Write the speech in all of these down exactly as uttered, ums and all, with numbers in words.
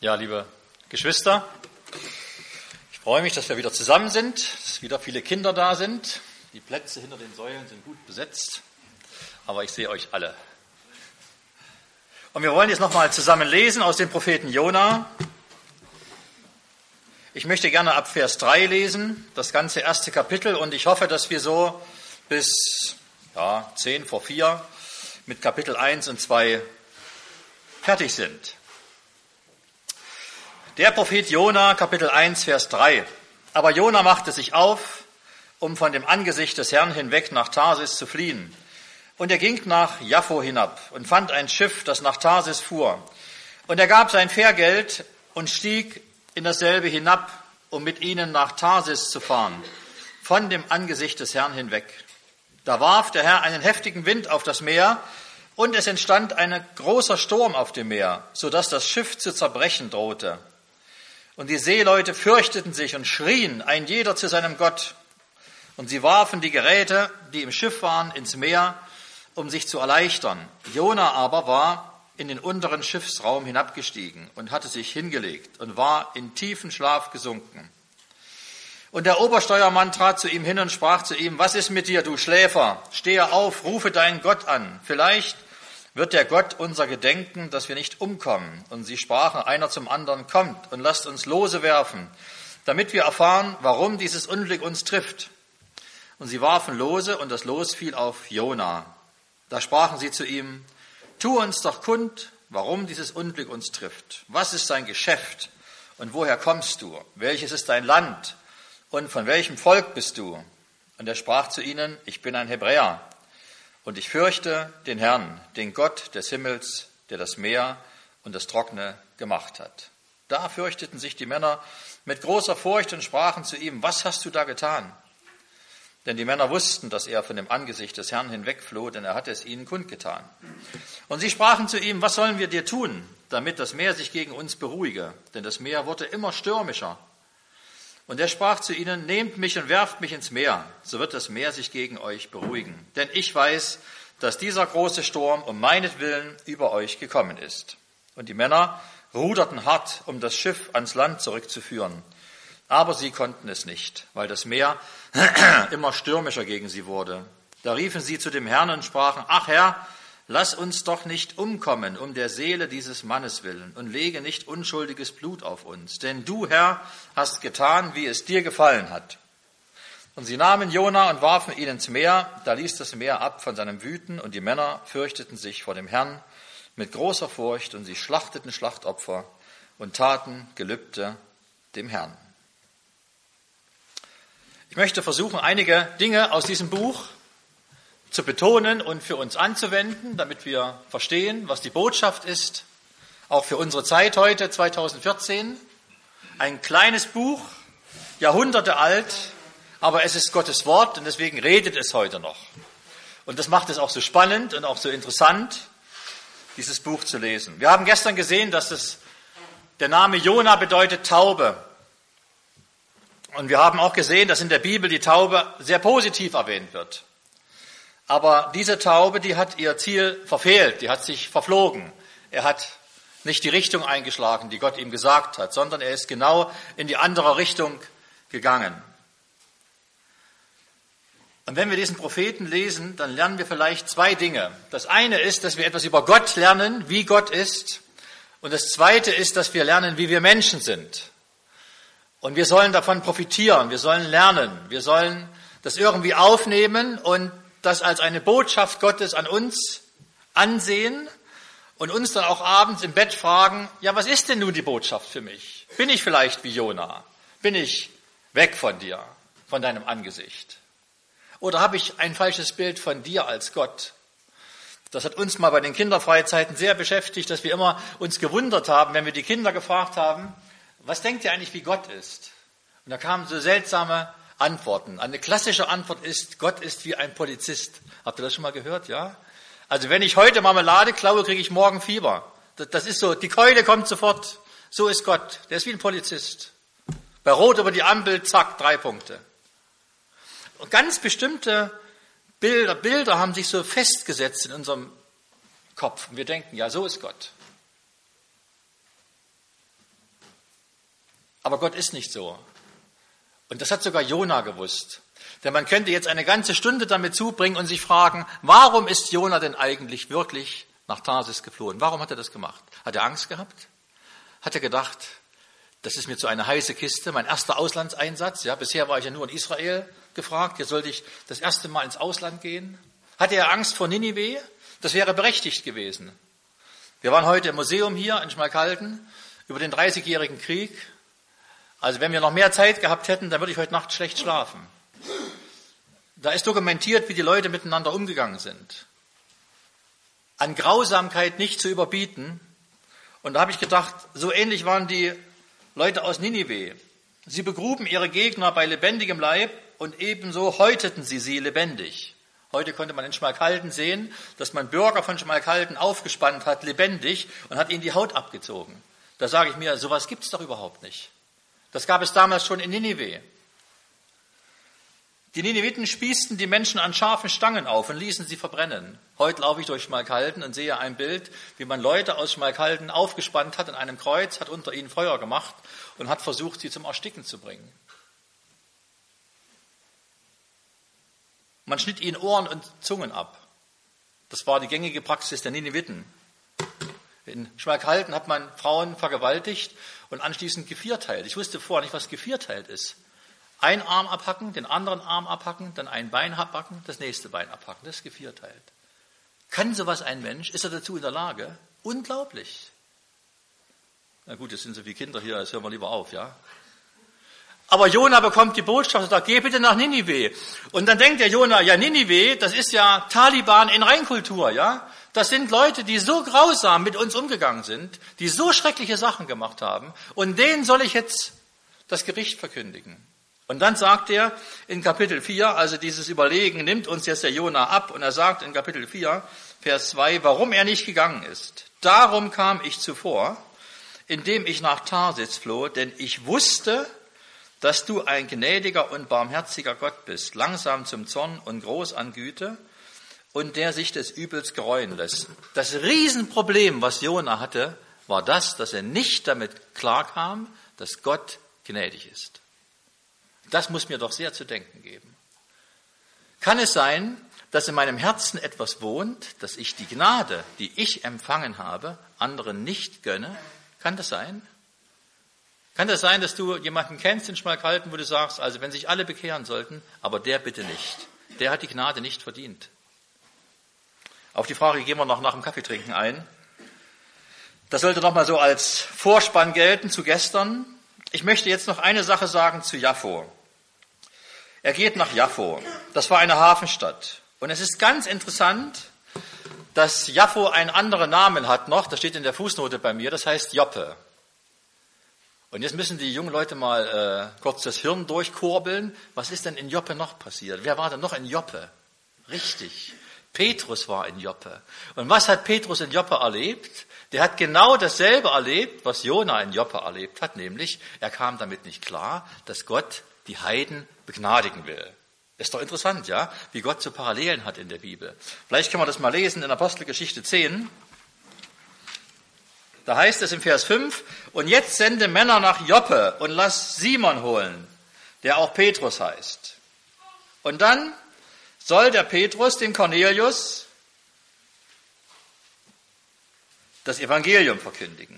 Ja, liebe Geschwister, ich freue mich, dass wir wieder zusammen sind, dass wieder viele Kinder da sind. Die Plätze hinter den Säulen sind gut besetzt, aber ich sehe euch alle. Und wir wollen jetzt nochmal zusammen lesen aus dem Propheten Jona. Ich möchte gerne ab Vers drei lesen, das ganze erste Kapitel, und ich hoffe, dass wir so bis ja, zehn vor vier mit Kapitel eins und zwei fertig sind. Der Prophet Jona, Kapitel eins, Vers drei. Aber Jona machte sich auf, um von dem Angesicht des Herrn hinweg nach Tarsis zu fliehen. Und er ging nach Jaffo hinab und fand ein Schiff, das nach Tarsis fuhr. Und er gab sein Fährgeld und stieg in dasselbe hinab, um mit ihnen nach Tarsis zu fahren, von dem Angesicht des Herrn hinweg. Da warf der Herr einen heftigen Wind auf das Meer, und es entstand ein großer Sturm auf dem Meer, so dass das Schiff zu zerbrechen drohte. Und die Seeleute fürchteten sich und schrien, ein jeder zu seinem Gott. Und sie warfen die Geräte, die im Schiff waren, ins Meer, um sich zu erleichtern. Jona aber war in den unteren Schiffsraum hinabgestiegen und hatte sich hingelegt und war in tiefen Schlaf gesunken. Und der Obersteuermann trat zu ihm hin und sprach zu ihm, was ist mit dir, du Schläfer? Stehe auf, rufe deinen Gott an. Vielleicht wird der Gott unser gedenken, dass wir nicht umkommen. Und sie sprachen einer zum anderen, kommt und lasst uns Lose werfen, damit wir erfahren, warum dieses Unglück uns trifft. Und sie warfen Lose, und das Los fiel auf Jona. Da sprachen sie zu ihm, tu uns doch kund, warum dieses Unglück uns trifft. Was ist dein Geschäft und woher kommst du? Welches ist dein Land und von welchem Volk bist du? Und er sprach zu ihnen, ich bin ein Hebräer. Und ich fürchte den Herrn, den Gott des Himmels, der das Meer und das Trockene gemacht hat. Da fürchteten sich die Männer mit großer Furcht und sprachen zu ihm, was hast du da getan? Denn die Männer wussten, dass er von dem Angesicht des Herrn hinwegfloh, denn er hatte es ihnen kundgetan. Und sie sprachen zu ihm, was sollen wir dir tun, damit das Meer sich gegen uns beruhige? Denn das Meer wurde immer stürmischer. Und er sprach zu ihnen, nehmt mich und werft mich ins Meer, so wird das Meer sich gegen euch beruhigen. Denn ich weiß, dass dieser große Sturm um meinetwillen über euch gekommen ist. Und die Männer ruderten hart, um das Schiff ans Land zurückzuführen. Aber sie konnten es nicht, weil das Meer immer stürmischer gegen sie wurde. Da riefen sie zu dem Herrn und sprachen, ach Herr, lass uns doch nicht umkommen um der Seele dieses Mannes willen und lege nicht unschuldiges Blut auf uns. Denn du, Herr, hast getan, wie es dir gefallen hat. Und sie nahmen Jona und warfen ihn ins Meer. Da ließ das Meer ab von seinem Wüten und die Männer fürchteten sich vor dem Herrn mit großer Furcht und sie schlachteten Schlachtopfer und taten Gelübde dem Herrn. Ich möchte versuchen, einige Dinge aus diesem Buch zu betonen und für uns anzuwenden, damit wir verstehen, was die Botschaft ist, auch für unsere Zeit heute, zweitausendvierzehn. Ein kleines Buch, Jahrhunderte alt, aber es ist Gottes Wort und deswegen redet es heute noch. Und das macht es auch so spannend und auch so interessant, dieses Buch zu lesen. Wir haben gestern gesehen, dass es, der Name Jona bedeutet Taube. Und wir haben auch gesehen, dass in der Bibel die Taube sehr positiv erwähnt wird. Aber diese Taube, die hat ihr Ziel verfehlt, die hat sich verflogen. Er hat nicht die Richtung eingeschlagen, die Gott ihm gesagt hat, sondern er ist genau in die andere Richtung gegangen. Und wenn wir diesen Propheten lesen, dann lernen wir vielleicht zwei Dinge. Das eine ist, dass wir etwas über Gott lernen, wie Gott ist. Und das zweite ist, dass wir lernen, wie wir Menschen sind. Und wir sollen davon profitieren, wir sollen lernen, wir sollen das irgendwie aufnehmen und das als eine Botschaft Gottes an uns ansehen und uns dann auch abends im Bett fragen, ja, was ist denn nun die Botschaft für mich? Bin ich vielleicht wie Jona? Bin ich weg von dir, von deinem Angesicht? Oder habe ich ein falsches Bild von dir als Gott? Das hat uns mal bei den Kinderfreizeiten sehr beschäftigt, dass wir immer uns gewundert haben, wenn wir die Kinder gefragt haben, was denkt ihr eigentlich, wie Gott ist? Und da kamen so seltsame Antworten. Eine klassische Antwort ist, Gott ist wie ein Polizist. Habt ihr das schon mal gehört? Ja? Also wenn ich heute Marmelade klaue, kriege ich morgen Fieber. Das, das ist so, die Keule kommt sofort. So ist Gott. Der ist wie ein Polizist. Bei Rot über die Ampel, zack, drei Punkte. Und ganz bestimmte Bilder, Bilder haben sich so festgesetzt in unserem Kopf. Und wir denken, ja, so ist Gott. Aber Gott ist nicht so. Und das hat sogar Jona gewusst. Denn man könnte jetzt eine ganze Stunde damit zubringen und sich fragen, warum ist Jona denn eigentlich wirklich nach Tarsis geflohen? Warum hat er das gemacht? Hat er Angst gehabt? Hat er gedacht, das ist mir zu einer heiße Kiste, mein erster Auslandseinsatz. Ja, bisher war ich ja nur in Israel gefragt, jetzt sollte ich das erste Mal ins Ausland gehen. Hatte er Angst vor Ninive? Das wäre berechtigt gewesen. Wir waren heute im Museum hier in Schmalkalden über den dreißigjährigen Krieg. Also wenn wir noch mehr Zeit gehabt hätten, dann würde ich heute Nacht schlecht schlafen. Da ist dokumentiert, wie die Leute miteinander umgegangen sind. An Grausamkeit nicht zu überbieten. Und da habe ich gedacht, so ähnlich waren die Leute aus Ninive. Sie begruben ihre Gegner bei lebendigem Leib und ebenso häuteten sie sie lebendig. Heute konnte man in Schmalkalden sehen, dass man Bürger von Schmalkalden aufgespannt hat, lebendig, und hat ihnen die Haut abgezogen. Da sage ich mir, sowas gibt es doch überhaupt nicht. Das gab es damals schon in Ninive. Die Nineviten spießten die Menschen an scharfen Stangen auf und ließen sie verbrennen. Heute laufe ich durch Schmalkalden und sehe ein Bild, wie man Leute aus Schmalkalden aufgespannt hat an einem Kreuz, hat unter ihnen Feuer gemacht und hat versucht, sie zum Ersticken zu bringen. Man schnitt ihnen Ohren und Zungen ab. Das war die gängige Praxis der Nineviten. In Schmalkalden hat man Frauen vergewaltigt und anschließend gevierteilt. Ich wusste vorher nicht, was gevierteilt ist. Ein Arm abhacken, den anderen Arm abhacken, dann ein Bein abhacken, das nächste Bein abhacken. Das ist gevierteilt. Kann sowas ein Mensch? Ist er dazu in der Lage? Unglaublich. Na gut, jetzt sind so viele Kinder hier, jetzt hören wir lieber auf, ja. Aber Jona bekommt die Botschaft und sagt, geh bitte nach Ninive. Und dann denkt der Jona, ja, Ninive, das ist ja Taliban in Reinkultur, ja. Das sind Leute, die so grausam mit uns umgegangen sind, die so schreckliche Sachen gemacht haben. Und denen soll ich jetzt das Gericht verkündigen. Und dann sagt er in Kapitel vier, also dieses Überlegen nimmt uns jetzt der Jona ab, und er sagt in Kapitel vier, Vers zwei, warum er nicht gegangen ist. Darum kam ich zuvor, indem ich nach Tarsis floh, denn ich wusste, dass du ein gnädiger und barmherziger Gott bist, langsam zum Zorn und groß an Güte, und der sich des Übels gereuen lässt. Das Riesenproblem, was Jona hatte, war das, dass er nicht damit klarkam, dass Gott gnädig ist. Das muss mir doch sehr zu denken geben. Kann es sein, dass in meinem Herzen etwas wohnt, dass ich die Gnade, die ich empfangen habe, anderen nicht gönne? Kann das sein? Kann das sein, dass du jemanden kennst in Schmalkalden, wo du sagst, also wenn sich alle bekehren sollten, aber der bitte nicht. Der hat die Gnade nicht verdient. Auf die Frage gehen wir noch nach dem Kaffeetrinken ein. Das sollte noch mal so als Vorspann gelten zu gestern. Ich möchte jetzt noch eine Sache sagen zu Jaffo. Er geht nach Jaffo. Das war eine Hafenstadt. Und es ist ganz interessant, dass Jaffo einen anderen Namen hat noch. Das steht in der Fußnote bei mir. Das heißt Joppe. Und jetzt müssen die jungen Leute mal äh, kurz das Hirn durchkurbeln. Was ist denn in Joppe noch passiert? Wer war denn noch in Joppe? Richtig. Petrus war in Joppe. Und was hat Petrus in Joppe erlebt? Der hat genau dasselbe erlebt, was Jona in Joppe erlebt hat, nämlich er kam damit nicht klar, dass Gott die Heiden begnadigen will. Ist doch interessant, ja, wie Gott so Parallelen hat in der Bibel. Vielleicht können wir das mal lesen in Apostelgeschichte zehn. Da heißt es im Vers fünf, und jetzt sende Männer nach Joppe und lass Simon holen, der auch Petrus heißt. Und dann soll der Petrus dem Cornelius das Evangelium verkündigen.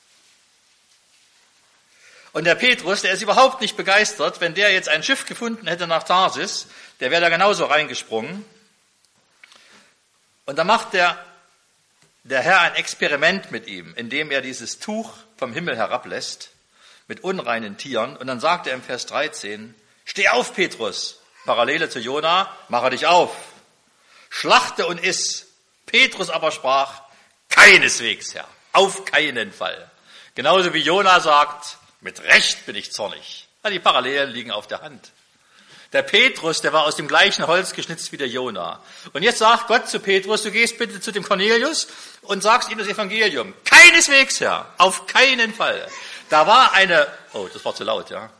Und der Petrus, der ist überhaupt nicht begeistert, wenn der jetzt ein Schiff gefunden hätte nach Tarsis, der wäre da genauso reingesprungen. Und da macht der, der Herr ein Experiment mit ihm, indem er dieses Tuch vom Himmel herablässt mit unreinen Tieren. Und dann sagt er im Vers dreizehn, steh auf, Petrus, Parallele zu Jona, mache dich auf, schlachte und iss. Petrus aber sprach, keineswegs, Herr, auf keinen Fall. Genauso wie Jona sagt, mit Recht bin ich zornig. Die Parallelen liegen auf der Hand. Der Petrus, der war aus dem gleichen Holz geschnitzt wie der Jona. Und jetzt sagt Gott zu Petrus, du gehst bitte zu dem Cornelius und sagst ihm das Evangelium. Keineswegs, Herr, auf keinen Fall. Da war eine, oh, das war zu laut, ja.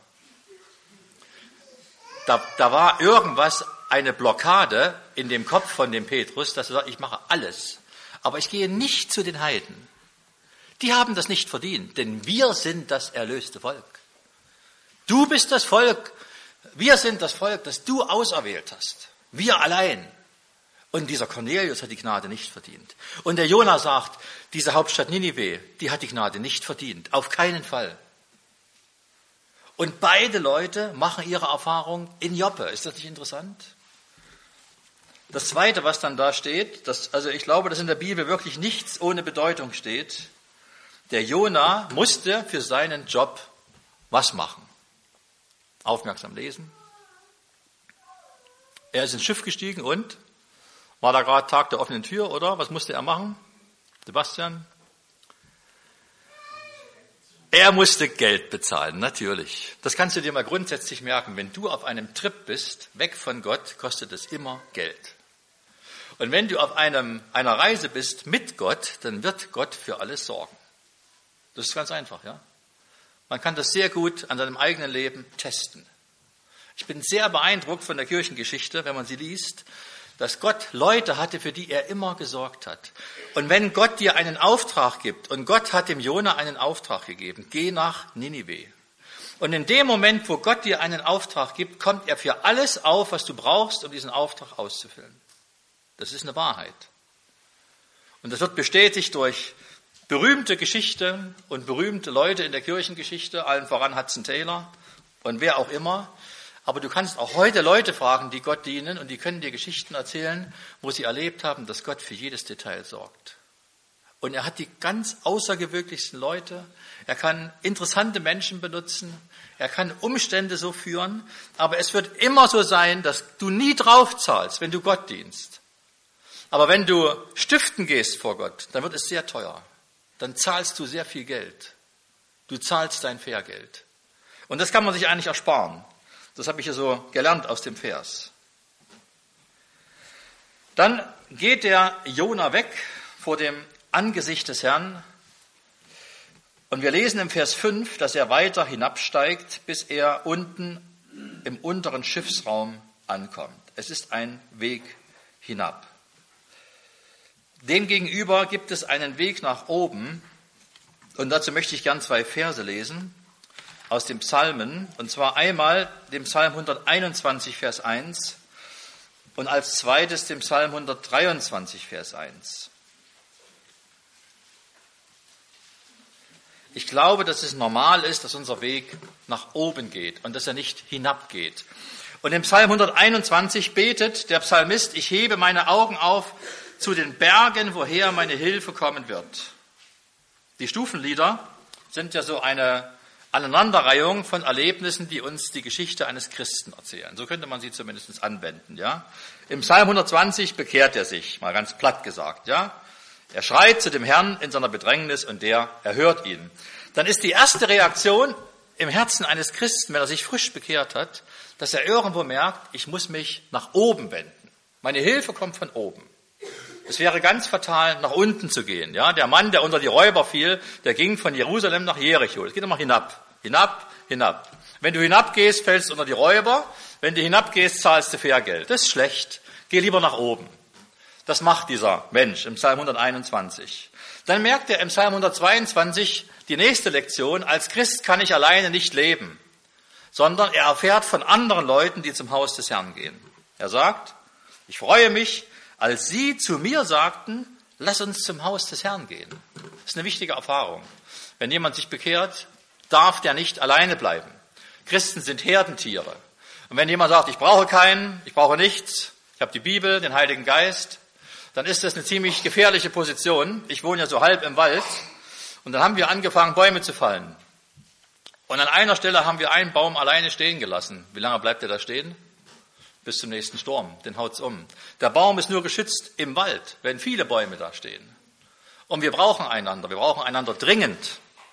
Da, da war irgendwas, eine Blockade in dem Kopf von dem Petrus, dass er sagt, ich mache alles. Aber ich gehe nicht zu den Heiden. Die haben das nicht verdient, denn wir sind das erlöste Volk. Du bist das Volk, wir sind das Volk, das du auserwählt hast. Wir allein. Und dieser Cornelius hat die Gnade nicht verdient. Und der Jona sagt, diese Hauptstadt Ninive, die hat die Gnade nicht verdient. Auf keinen Fall. Und beide Leute machen ihre Erfahrung in Joppe. Ist das nicht interessant? Das Zweite, was dann da steht, das, also ich glaube, dass in der Bibel wirklich nichts ohne Bedeutung steht. Der Jona musste für seinen Job was machen? Aufmerksam lesen. Er ist ins Schiff gestiegen und war da gerade Tag der offenen Tür, oder? Was musste er machen? Sebastian? Er musste Geld bezahlen, natürlich. Das kannst du dir mal grundsätzlich merken. Wenn du auf einem Trip bist, weg von Gott, kostet es immer Geld. Und wenn du auf einem, einer Reise bist mit Gott, dann wird Gott für alles sorgen. Das ist ganz einfach, ja. Man kann das sehr gut an seinem eigenen Leben testen. Ich bin sehr beeindruckt von der Kirchengeschichte, wenn man sie liest, dass Gott Leute hatte, für die er immer gesorgt hat. Und wenn Gott dir einen Auftrag gibt, und Gott hat dem Jona einen Auftrag gegeben, geh nach Ninive. Und in dem Moment, wo Gott dir einen Auftrag gibt, kommt er für alles auf, was du brauchst, um diesen Auftrag auszufüllen. Das ist eine Wahrheit. Und das wird bestätigt durch berühmte Geschichten und berühmte Leute in der Kirchengeschichte, allen voran Hudson Taylor und wer auch immer. Aber du kannst auch heute Leute fragen, die Gott dienen, und die können dir Geschichten erzählen, wo sie erlebt haben, dass Gott für jedes Detail sorgt. Und er hat die ganz außergewöhnlichsten Leute. Er kann interessante Menschen benutzen. Er kann Umstände so führen. Aber es wird immer so sein, dass du nie drauf zahlst, wenn du Gott dienst. Aber wenn du stiften gehst vor Gott, dann wird es sehr teuer. Dann zahlst du sehr viel Geld. Du zahlst dein Fairgeld. Und das kann man sich eigentlich ersparen. Das habe ich ja so gelernt aus dem Vers. Dann geht der Jona weg vor dem Angesicht des Herrn. Und wir lesen im Vers fünf, dass er weiter hinabsteigt, bis er unten im unteren Schiffsraum ankommt. Es ist ein Weg hinab. Demgegenüber gibt es einen Weg nach oben. Und dazu möchte ich gern zwei Verse lesen aus dem Psalmen, und zwar einmal dem Psalm hunderteinundzwanzig, Vers eins und als zweites dem Psalm hundertdreiundzwanzig, Vers eins. Ich glaube, dass es normal ist, dass unser Weg nach oben geht und dass er nicht hinabgeht. Und im Psalm hunderteinundzwanzig betet der Psalmist, ich hebe meine Augen auf zu den Bergen, woher meine Hilfe kommen wird. Die Stufenlieder sind ja so eine Aneinanderreihung von Erlebnissen, die uns die Geschichte eines Christen erzählen. So könnte man sie zumindest anwenden, ja. Im Psalm hundertzwanzig bekehrt er sich, mal ganz platt gesagt, ja. Er schreit zu dem Herrn in seiner Bedrängnis und der erhört ihn. Dann ist die erste Reaktion im Herzen eines Christen, wenn er sich frisch bekehrt hat, dass er irgendwo merkt, ich muss mich nach oben wenden. Meine Hilfe kommt von oben. Es wäre ganz fatal, nach unten zu gehen. Ja, der Mann, der unter die Räuber fiel, der ging von Jerusalem nach Jericho. Es geht immer hinab, hinab, hinab. Wenn du hinabgehst, fällst du unter die Räuber. Wenn du hinabgehst, zahlst du Fairgeld. Das ist schlecht. Geh lieber nach oben. Das macht dieser Mensch im Psalm hunderteinundzwanzig. Dann merkt er im Psalm hundertzweiundzwanzig die nächste Lektion. Als Christ kann ich alleine nicht leben, sondern er erfährt von anderen Leuten, die zum Haus des Herrn gehen. Er sagt, ich freue mich, als sie zu mir sagten, lass uns zum Haus des Herrn gehen. Das ist eine wichtige Erfahrung. Wenn jemand sich bekehrt, darf der nicht alleine bleiben. Christen sind Herdentiere. Und wenn jemand sagt, ich brauche keinen, ich brauche nichts, ich habe die Bibel, den Heiligen Geist, dann ist das eine ziemlich gefährliche Position. Ich wohne ja so halb im Wald und dann haben wir angefangen, Bäume zu fallen. Und an einer Stelle haben wir einen Baum alleine stehen gelassen. Wie lange bleibt er da stehen? Bis zum nächsten Sturm, den haut's um. Der Baum ist nur geschützt im Wald, wenn viele Bäume da stehen. Und wir brauchen einander, wir brauchen einander dringend.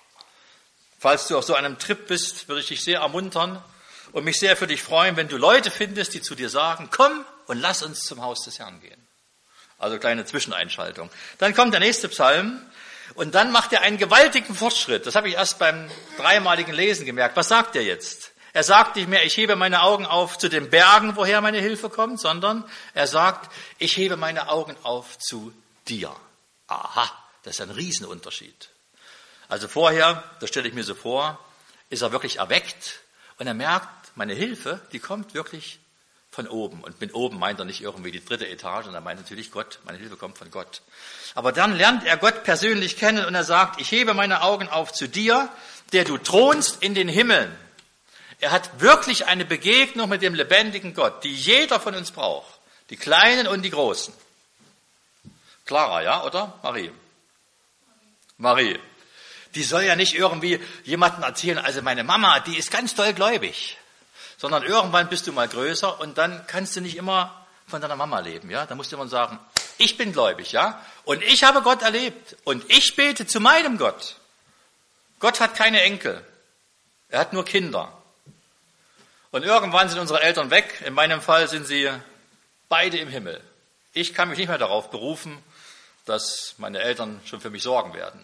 Falls du auf so einem Trip bist, würde ich dich sehr ermuntern und mich sehr für dich freuen, wenn du Leute findest, die zu dir sagen, komm und lass uns zum Haus des Herrn gehen. Also kleine Zwischeneinschaltung. Dann kommt der nächste Psalm und dann macht er einen gewaltigen Fortschritt. Das habe ich erst beim dreimaligen Lesen gemerkt. Was sagt er jetzt? Er sagt nicht mehr, ich hebe meine Augen auf zu den Bergen, woher meine Hilfe kommt, sondern er sagt, ich hebe meine Augen auf zu dir. Aha, das ist ein Riesenunterschied. Also vorher, das stelle ich mir so vor, ist er wirklich erweckt Und er merkt, meine Hilfe, die kommt wirklich von oben. Und mit oben meint er nicht irgendwie die dritte Etage, sondern er meint natürlich Gott. Meine Hilfe kommt von Gott. Aber dann lernt er Gott persönlich kennen und er sagt, ich hebe meine Augen auf zu dir, der du thronst in den Himmeln. Er hat wirklich eine Begegnung mit dem lebendigen Gott, die jeder von uns braucht. Die Kleinen und die Großen. Clara, ja, oder? Marie. Marie. Die soll ja nicht irgendwie jemandem erzählen, also meine Mama, die ist ganz doll gläubig. Sondern irgendwann bist du mal größer und dann kannst du nicht immer von deiner Mama leben, ja? Da musst du immer sagen, ich bin gläubig, ja? Und ich habe Gott erlebt und ich bete zu meinem Gott. Gott hat keine Enkel. Er hat nur Kinder. Und irgendwann sind unsere Eltern weg. In meinem Fall sind sie beide im Himmel. Ich kann mich nicht mehr darauf berufen, dass meine Eltern schon für mich sorgen werden.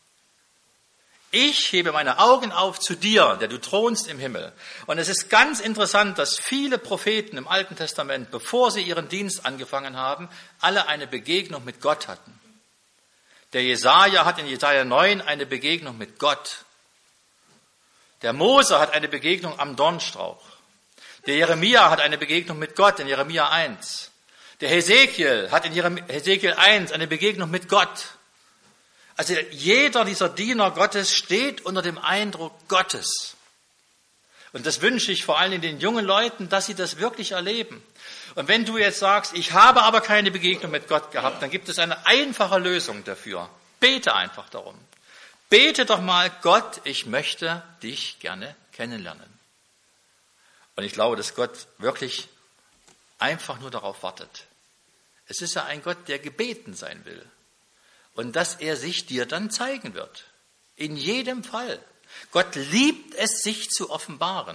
Ich hebe meine Augen auf zu dir, der du thronst im Himmel. Und es ist ganz interessant, dass viele Propheten im Alten Testament, bevor sie ihren Dienst angefangen haben, alle eine Begegnung mit Gott hatten. Der Jesaja hat in Jesaja neun eine Begegnung mit Gott. Der Mose hat eine Begegnung am Dornstrauch. Der Jeremia hat eine Begegnung mit Gott in Jeremia eins. Der Hesekiel hat in Hesekiel eins eine Begegnung mit Gott. Also jeder dieser Diener Gottes steht unter dem Eindruck Gottes. Und das wünsche ich vor allem den jungen Leuten, dass sie das wirklich erleben. Und wenn du jetzt sagst, ich habe aber keine Begegnung mit Gott gehabt, dann gibt es eine einfache Lösung dafür. Bete einfach darum. Bete doch mal, Gott, ich möchte dich gerne kennenlernen. Und ich glaube, dass Gott wirklich einfach nur darauf wartet. Es ist ja ein Gott, der gebeten sein will. Und dass er sich dir dann zeigen wird. In jedem Fall. Gott liebt es, sich zu offenbaren.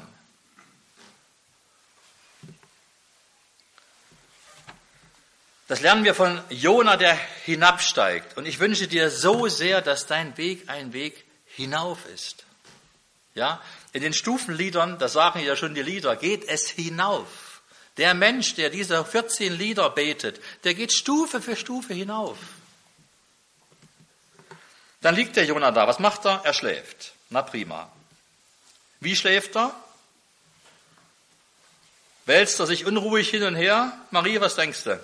Das lernen wir von Jona, der hinabsteigt. Und ich wünsche dir so sehr, dass dein Weg ein Weg hinauf ist. Ja, in den Stufenliedern, das sagen ja schon die Lieder, geht es hinauf. Der Mensch, der diese vierzehn Lieder betet, der geht Stufe für Stufe hinauf. Dann liegt der Jona da. Was macht er? Er schläft. Na prima. Wie schläft er? Wälzt er sich unruhig hin und her? Marie, was denkst du?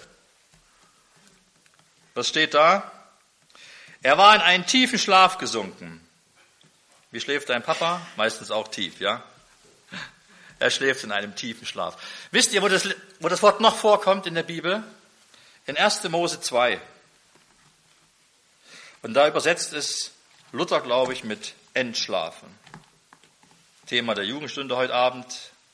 Was steht da? Er war in einen tiefen Schlaf gesunken. Wie schläft dein Papa? Meistens auch tief, ja? Er schläft in einem tiefen Schlaf. Wisst ihr, wo das, wo das Wort noch vorkommt in der Bibel? In erster Mose zwei. Und da übersetzt es Luther, glaube ich, mit Entschlafen. Thema der Jugendstunde heute Abend.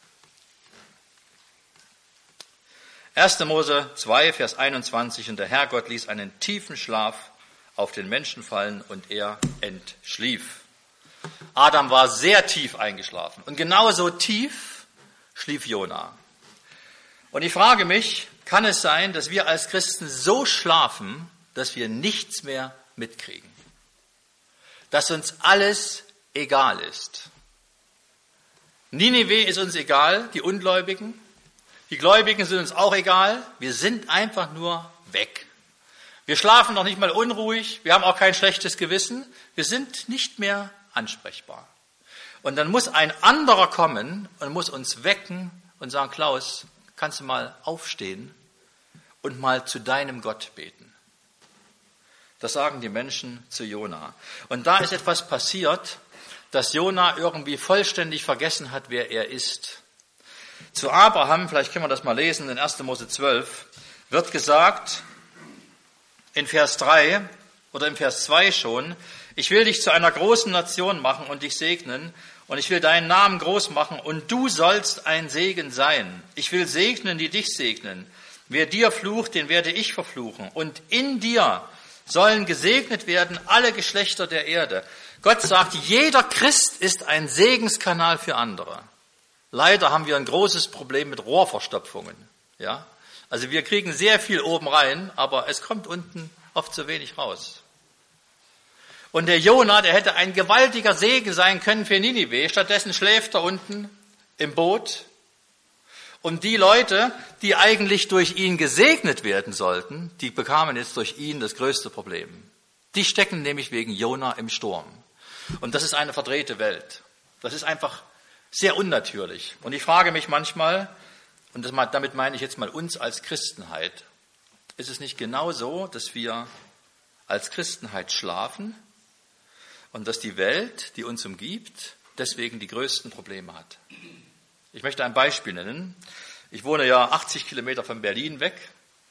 erster Mose zwei, Vers einundzwanzig. Und der Herrgott ließ einen tiefen Schlaf auf den Menschen fallen und er entschlief. Adam war sehr tief eingeschlafen. Und genauso tief schlief Jona. Und ich frage mich, kann es sein, dass wir als Christen so schlafen, dass wir nichts mehr mitkriegen? Dass uns alles egal ist. Ninive ist uns egal, die Ungläubigen. Die Gläubigen sind uns auch egal. Wir sind einfach nur weg. Wir schlafen noch nicht mal unruhig. Wir haben auch kein schlechtes Gewissen. Wir sind nicht mehr ansprechbar. Und dann muss ein anderer kommen und muss uns wecken und sagen, Klaus, kannst du mal aufstehen und mal zu deinem Gott beten? Das sagen die Menschen zu Jona. Und da ist etwas passiert, dass Jona irgendwie vollständig vergessen hat, wer er ist. Zu Abraham, vielleicht können wir das mal lesen, in erster Mose zwölf, wird gesagt, in Vers drei oder im Vers zwei schon, ich will dich zu einer großen Nation machen und dich segnen und ich will deinen Namen groß machen und du sollst ein Segen sein. Ich will segnen, die dich segnen. Wer dir flucht, den werde ich verfluchen. Und in dir sollen gesegnet werden alle Geschlechter der Erde. Gott sagt, jeder Christ ist ein Segenskanal für andere. Leider haben wir ein großes Problem mit Rohrverstopfungen. Ja? Also wir kriegen sehr viel oben rein, aber es kommt unten oft zu wenig raus. Und der Jona, der hätte ein gewaltiger Segen sein können für Ninive. Stattdessen schläft er unten im Boot. Und die Leute, die eigentlich durch ihn gesegnet werden sollten, die bekamen jetzt durch ihn das größte Problem. Die stecken nämlich wegen Jona im Sturm. Und das ist eine verdrehte Welt. Das ist einfach Sehr unnatürlich. Und ich frage mich manchmal, und das, damit meine ich jetzt mal uns als Christenheit, ist es nicht genau so, dass wir als Christenheit schlafen und dass die Welt, die uns umgibt, deswegen die größten Probleme hat? Ich möchte ein Beispiel nennen. Ich wohne ja achtzig Kilometer von Berlin weg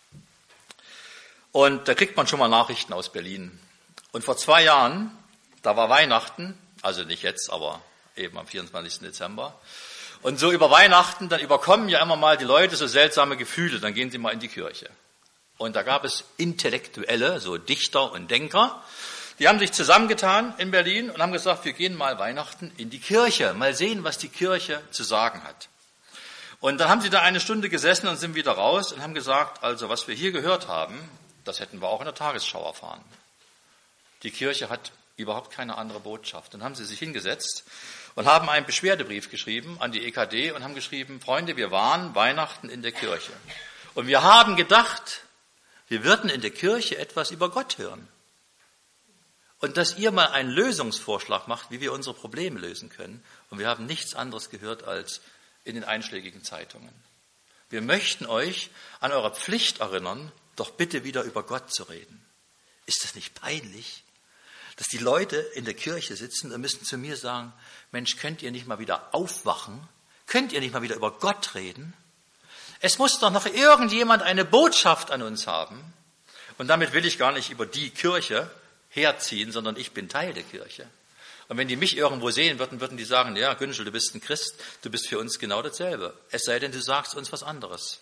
und da kriegt man schon mal Nachrichten aus Berlin. Und vor zwei Jahren, da war Weihnachten, also nicht jetzt, aber eben am vierundzwanzigsten Dezember. Und so über Weihnachten, dann überkommen ja immer mal die Leute so seltsame Gefühle, dann gehen sie mal in die Kirche. Und da gab es Intellektuelle, so Dichter und Denker, die haben sich zusammengetan in Berlin und haben gesagt, wir gehen mal Weihnachten in die Kirche, mal sehen, was die Kirche zu sagen hat. Und dann haben sie da eine Stunde gesessen und sind wieder raus und haben gesagt, also was wir hier gehört haben, das hätten wir auch in der Tagesschau erfahren. Die Kirche hat überhaupt keine andere Botschaft. Dann haben sie sich hingesetzt und haben einen Beschwerdebrief geschrieben an die E K D und haben geschrieben, Freunde, wir waren Weihnachten in der Kirche. Und wir haben gedacht, wir würden in der Kirche etwas über Gott hören. Und dass ihr mal einen Lösungsvorschlag macht, wie wir unsere Probleme lösen können. Und wir haben nichts anderes gehört als in den einschlägigen Zeitungen. Wir möchten euch an eure Pflicht erinnern, doch bitte wieder über Gott zu reden. Ist das nicht peinlich, dass die Leute in der Kirche sitzen und müssen zu mir sagen, Mensch, könnt ihr nicht mal wieder aufwachen? Könnt ihr nicht mal wieder über Gott reden? Es muss doch noch irgendjemand eine Botschaft an uns haben. Und damit will ich gar nicht über die Kirche herziehen, sondern ich bin Teil der Kirche. Und wenn die mich irgendwo sehen würden, würden die sagen, ja, Günschel, du bist ein Christ, du bist für uns genau dasselbe. Es sei denn, du sagst uns was anderes.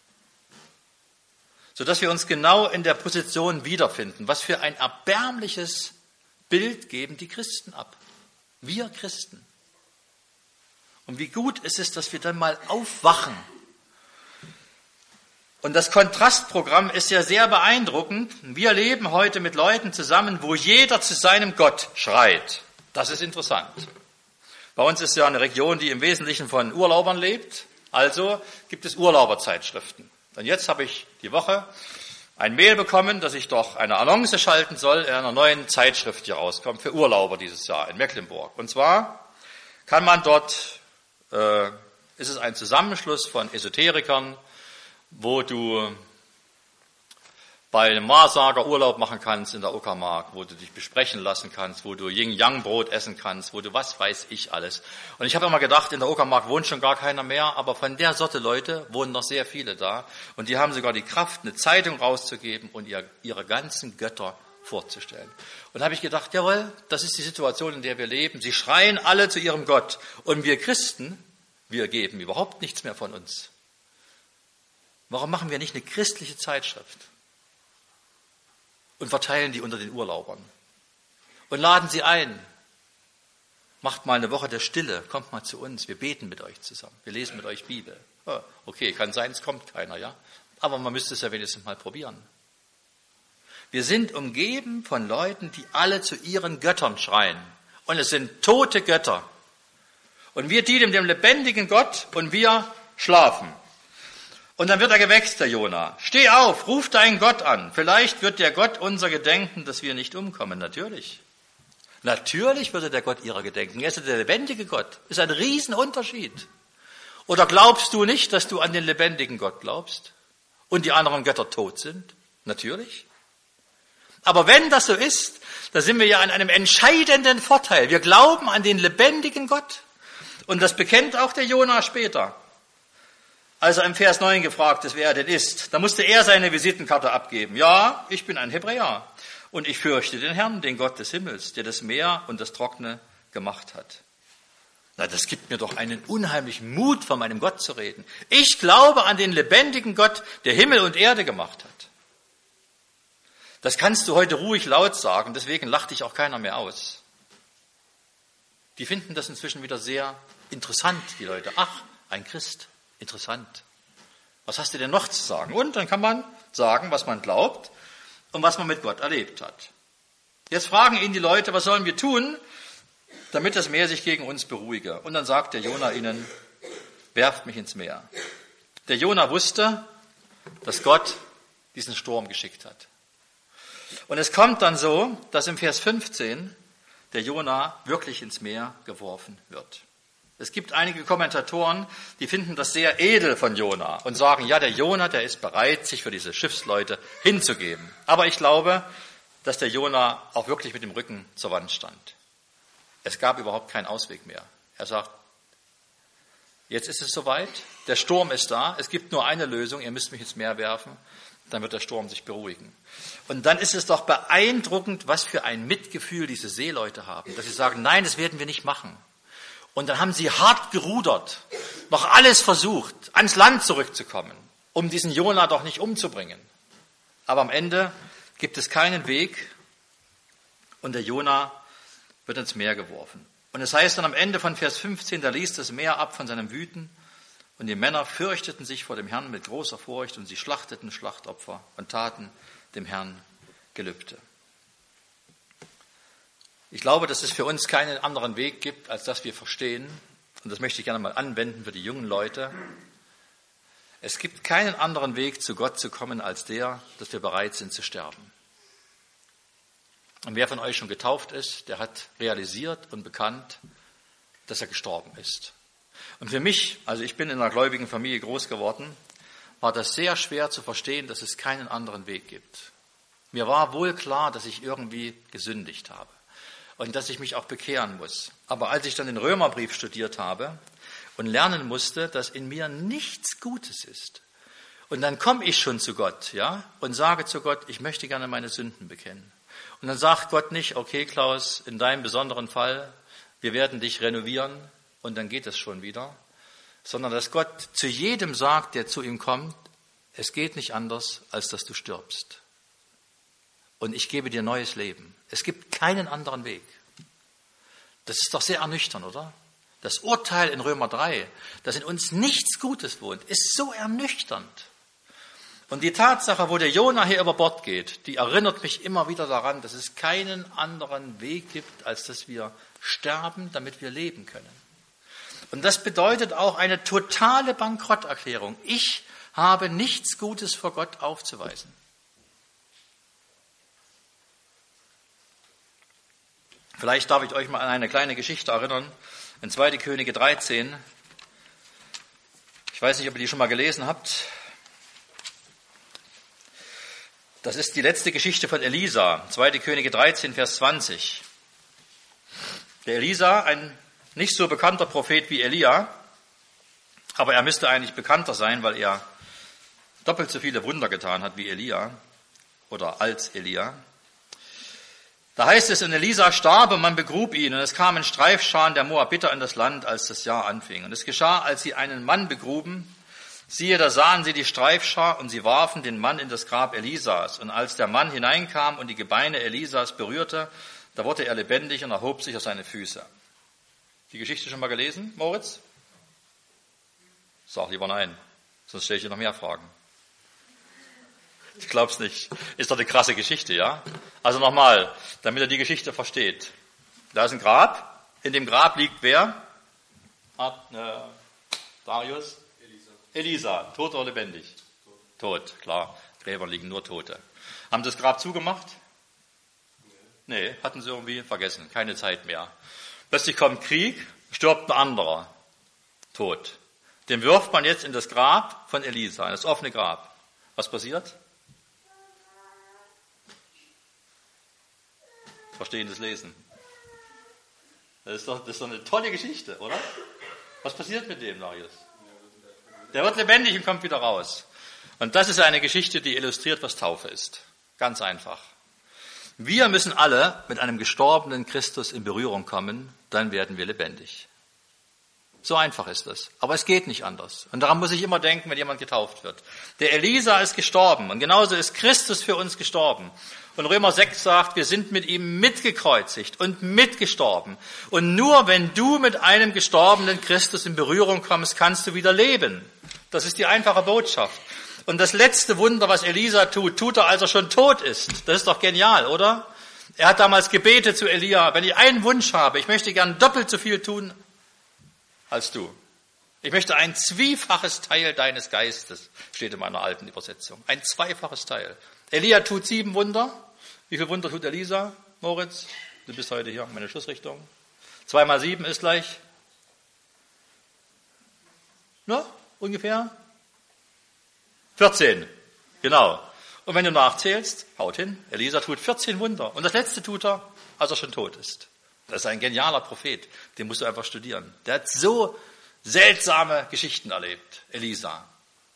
Sodass wir uns genau in der Position wiederfinden. Was für ein erbärmliches Bild geben die Christen ab. Wir Christen. Und wie gut ist es, dass wir dann mal aufwachen. Und das Kontrastprogramm ist ja sehr beeindruckend. Wir leben heute mit Leuten zusammen, wo jeder zu seinem Gott schreit. Das ist interessant. Bei uns ist ja eine Region, die im Wesentlichen von Urlaubern lebt. Also gibt es Urlauberzeitschriften. Und jetzt habe ich die Woche ein Mail bekommen, dass ich doch eine Annonce schalten soll in einer neuen Zeitschrift, die rauskommt, für Urlauber dieses Jahr in Mecklenburg. Und zwar kann man dort, äh, ist es ein Zusammenschluss von Esoterikern, wo du bei einem Wahrsager Urlaub machen kannst in der Uckermark, wo du dich besprechen lassen kannst, wo du Yin-Yang-Brot essen kannst, wo du was weiß ich alles. Und ich habe immer gedacht, in der Uckermark wohnt schon gar keiner mehr, aber von der Sorte Leute wohnen noch sehr viele da. Und die haben sogar die Kraft, eine Zeitung rauszugeben und ihr, ihre ganzen Götter vorzustellen. Und da habe ich gedacht, jawohl, das ist die Situation, in der wir leben. Sie schreien alle zu ihrem Gott. Und wir Christen, wir geben überhaupt nichts mehr von uns. Warum machen wir nicht eine christliche Zeitschrift? Und verteilen die unter den Urlaubern. Und laden sie ein. Macht mal eine Woche der Stille, kommt mal zu uns, wir beten mit euch zusammen, wir lesen mit euch Bibel. Okay, kann sein, es kommt keiner, ja. Aber man müsste es ja wenigstens mal probieren. Wir sind umgeben von Leuten, die alle zu ihren Göttern schreien. Und es sind tote Götter. Und wir dienen dem lebendigen Gott und wir schlafen. Und dann wird er geweckt, der Jona. Steh auf, ruf deinen Gott an. Vielleicht wird der Gott unser gedenken, dass wir nicht umkommen. Natürlich. Natürlich würde der Gott ihrer gedenken. Er ist der lebendige Gott. Ist ein Riesenunterschied. Oder glaubst du nicht, dass du an den lebendigen Gott glaubst und die anderen Götter tot sind? Natürlich. Aber wenn das so ist, dann sind wir ja an einem entscheidenden Vorteil. Wir glauben an den lebendigen Gott. Und das bekennt auch der Jona später. Als er im Vers neun gefragt ist, wer er denn ist, da musste er seine Visitenkarte abgeben. Ja, ich bin ein Hebräer und ich fürchte den Herrn, den Gott des Himmels, der das Meer und das Trockene gemacht hat. Na, das gibt mir doch einen unheimlichen Mut, von meinem Gott zu reden. Ich glaube an den lebendigen Gott, der Himmel und Erde gemacht hat. Das kannst du heute ruhig laut sagen, deswegen lacht dich auch keiner mehr aus. Die finden das inzwischen wieder sehr interessant, die Leute. Ach, ein Christ. Interessant. Was hast du denn noch zu sagen? Und dann kann man sagen, was man glaubt und was man mit Gott erlebt hat. Jetzt fragen ihn die Leute, was sollen wir tun, damit das Meer sich gegen uns beruhige? Und dann sagt der Jona ihnen, werft mich ins Meer. Der Jona wusste, dass Gott diesen Sturm geschickt hat. Und es kommt dann so, dass im Vers fünfzehn der Jona wirklich ins Meer geworfen wird. Es gibt einige Kommentatoren, die finden das sehr edel von Jona und sagen, ja, der Jona, der ist bereit, sich für diese Schiffsleute hinzugeben. Aber ich glaube, dass der Jona auch wirklich mit dem Rücken zur Wand stand. Es gab überhaupt keinen Ausweg mehr. Er sagt, jetzt ist es soweit, der Sturm ist da, es gibt nur eine Lösung, ihr müsst mich ins Meer werfen, dann wird der Sturm sich beruhigen. Und dann ist es doch beeindruckend, was für ein Mitgefühl diese Seeleute haben, dass sie sagen, nein, das werden wir nicht machen. Und dann haben sie hart gerudert, noch alles versucht, ans Land zurückzukommen, um diesen Jona doch nicht umzubringen. Aber am Ende gibt es keinen Weg und der Jona wird ins Meer geworfen. Und es heißt dann am Ende von Vers fünfzehn, da ließ das Meer ab von seinem Wüten und die Männer fürchteten sich vor dem Herrn mit großer Furcht und sie schlachteten Schlachtopfer und taten dem Herrn Gelübde. Ich glaube, dass es für uns keinen anderen Weg gibt, als dass wir verstehen, und das möchte ich gerne mal anwenden für die jungen Leute, es gibt keinen anderen Weg, zu Gott zu kommen, als der, dass wir bereit sind zu sterben. Und wer von euch schon getauft ist, der hat realisiert und bekannt, dass er gestorben ist. Und für mich, also ich bin in einer gläubigen Familie groß geworden, war das sehr schwer zu verstehen, dass es keinen anderen Weg gibt. Mir war wohl klar, dass ich irgendwie gesündigt habe und dass ich mich auch bekehren muss. Aber als ich dann den Römerbrief studiert habe und lernen musste, dass in mir nichts Gutes ist, und dann komme ich schon zu Gott, ja, und sage zu Gott, ich möchte gerne meine Sünden bekennen. Und dann sagt Gott nicht, okay Klaus, in deinem besonderen Fall, wir werden dich renovieren und dann geht es schon wieder, sondern dass Gott zu jedem sagt, der zu ihm kommt, es geht nicht anders, als dass du stirbst. Und ich gebe dir neues Leben. Es gibt keinen anderen Weg. Das ist doch sehr ernüchternd, oder? Das Urteil in Römer drei, dass in uns nichts Gutes wohnt, ist so ernüchternd. Und die Tatsache, wo der Jona hier über Bord geht, die erinnert mich immer wieder daran, dass es keinen anderen Weg gibt, als dass wir sterben, damit wir leben können. Und das bedeutet auch eine totale Bankrotterklärung. Ich habe nichts Gutes vor Gott aufzuweisen. Vielleicht darf ich euch mal an eine kleine Geschichte erinnern, in zweite Könige dreizehn. Ich weiß nicht, ob ihr die schon mal gelesen habt. Das ist die letzte Geschichte von Elisa, zweite Könige dreizehn, Vers zwanzig. Der Elisa, ein nicht so bekannter Prophet wie Elia, aber er müsste eigentlich bekannter sein, weil er doppelt so viele Wunder getan hat wie Elia oder als Elia. Da heißt es, und Elisa starb und man begrub ihn, und es kamen Streifscharen der Moabiter in das Land, als das Jahr anfing. Und es geschah, als sie einen Mann begruben, siehe, da sahen sie die Streifschar und sie warfen den Mann in das Grab Elisas. Und als der Mann hineinkam und die Gebeine Elisas berührte, da wurde er lebendig und erhob sich auf seine Füße. Die Geschichte schon mal gelesen, Moritz? Sag lieber nein, sonst stelle ich dir noch mehr Fragen. Ich glaub's nicht. Ist doch eine krasse Geschichte, ja? Also nochmal, damit ihr die Geschichte versteht. Da ist ein Grab. In dem Grab liegt wer? Ah, äh, Darius? Elisa. Elisa. Tot oder lebendig? Tot. Tot, klar. Gräbern liegen nur Tote. Haben das Grab zugemacht? Nee. Nee, hatten sie irgendwie vergessen. Keine Zeit mehr. Plötzlich kommt Krieg, stirbt ein anderer. Tot. Den wirft man jetzt in das Grab von Elisa, in das offene Grab. Was passiert? Verstehendes Lesen. Das ist, doch, das ist doch eine tolle Geschichte, oder? Was passiert mit dem, Darius? Der wird lebendig und kommt wieder raus. Und das ist eine Geschichte, die illustriert, was Taufe ist. Ganz einfach. Wir müssen alle mit einem gestorbenen Christus in Berührung kommen, dann werden wir lebendig. So einfach ist es. Aber es geht nicht anders. Und daran muss ich immer denken, wenn jemand getauft wird. Der Elisa ist gestorben und genauso ist Christus für uns gestorben. Und Römer sechs sagt, wir sind mit ihm mitgekreuzigt und mitgestorben. Und nur wenn du mit einem gestorbenen Christus in Berührung kommst, kannst du wieder leben. Das ist die einfache Botschaft. Und das letzte Wunder, was Elisa tut, tut er, als er schon tot ist. Das ist doch genial, oder? Er hat damals gebetet zu Elia, wenn ich einen Wunsch habe, ich möchte gern doppelt so viel tun als du. Ich möchte ein zweifaches Teil deines Geistes, steht in meiner alten Übersetzung. Ein zweifaches Teil. Elia tut sieben Wunder. Wie viele Wunder tut Elisa, Moritz? Du bist heute hier, meine Schussrichtung. Zwei mal sieben ist gleich Na, ungefähr? vierzehn, genau. Und wenn du nachzählst, haut hin, Elisa tut vierzehn Wunder. Und das letzte tut er, als er schon tot ist. Das ist ein genialer Prophet, den musst du einfach studieren. Der hat so seltsame Geschichten erlebt, Elisa.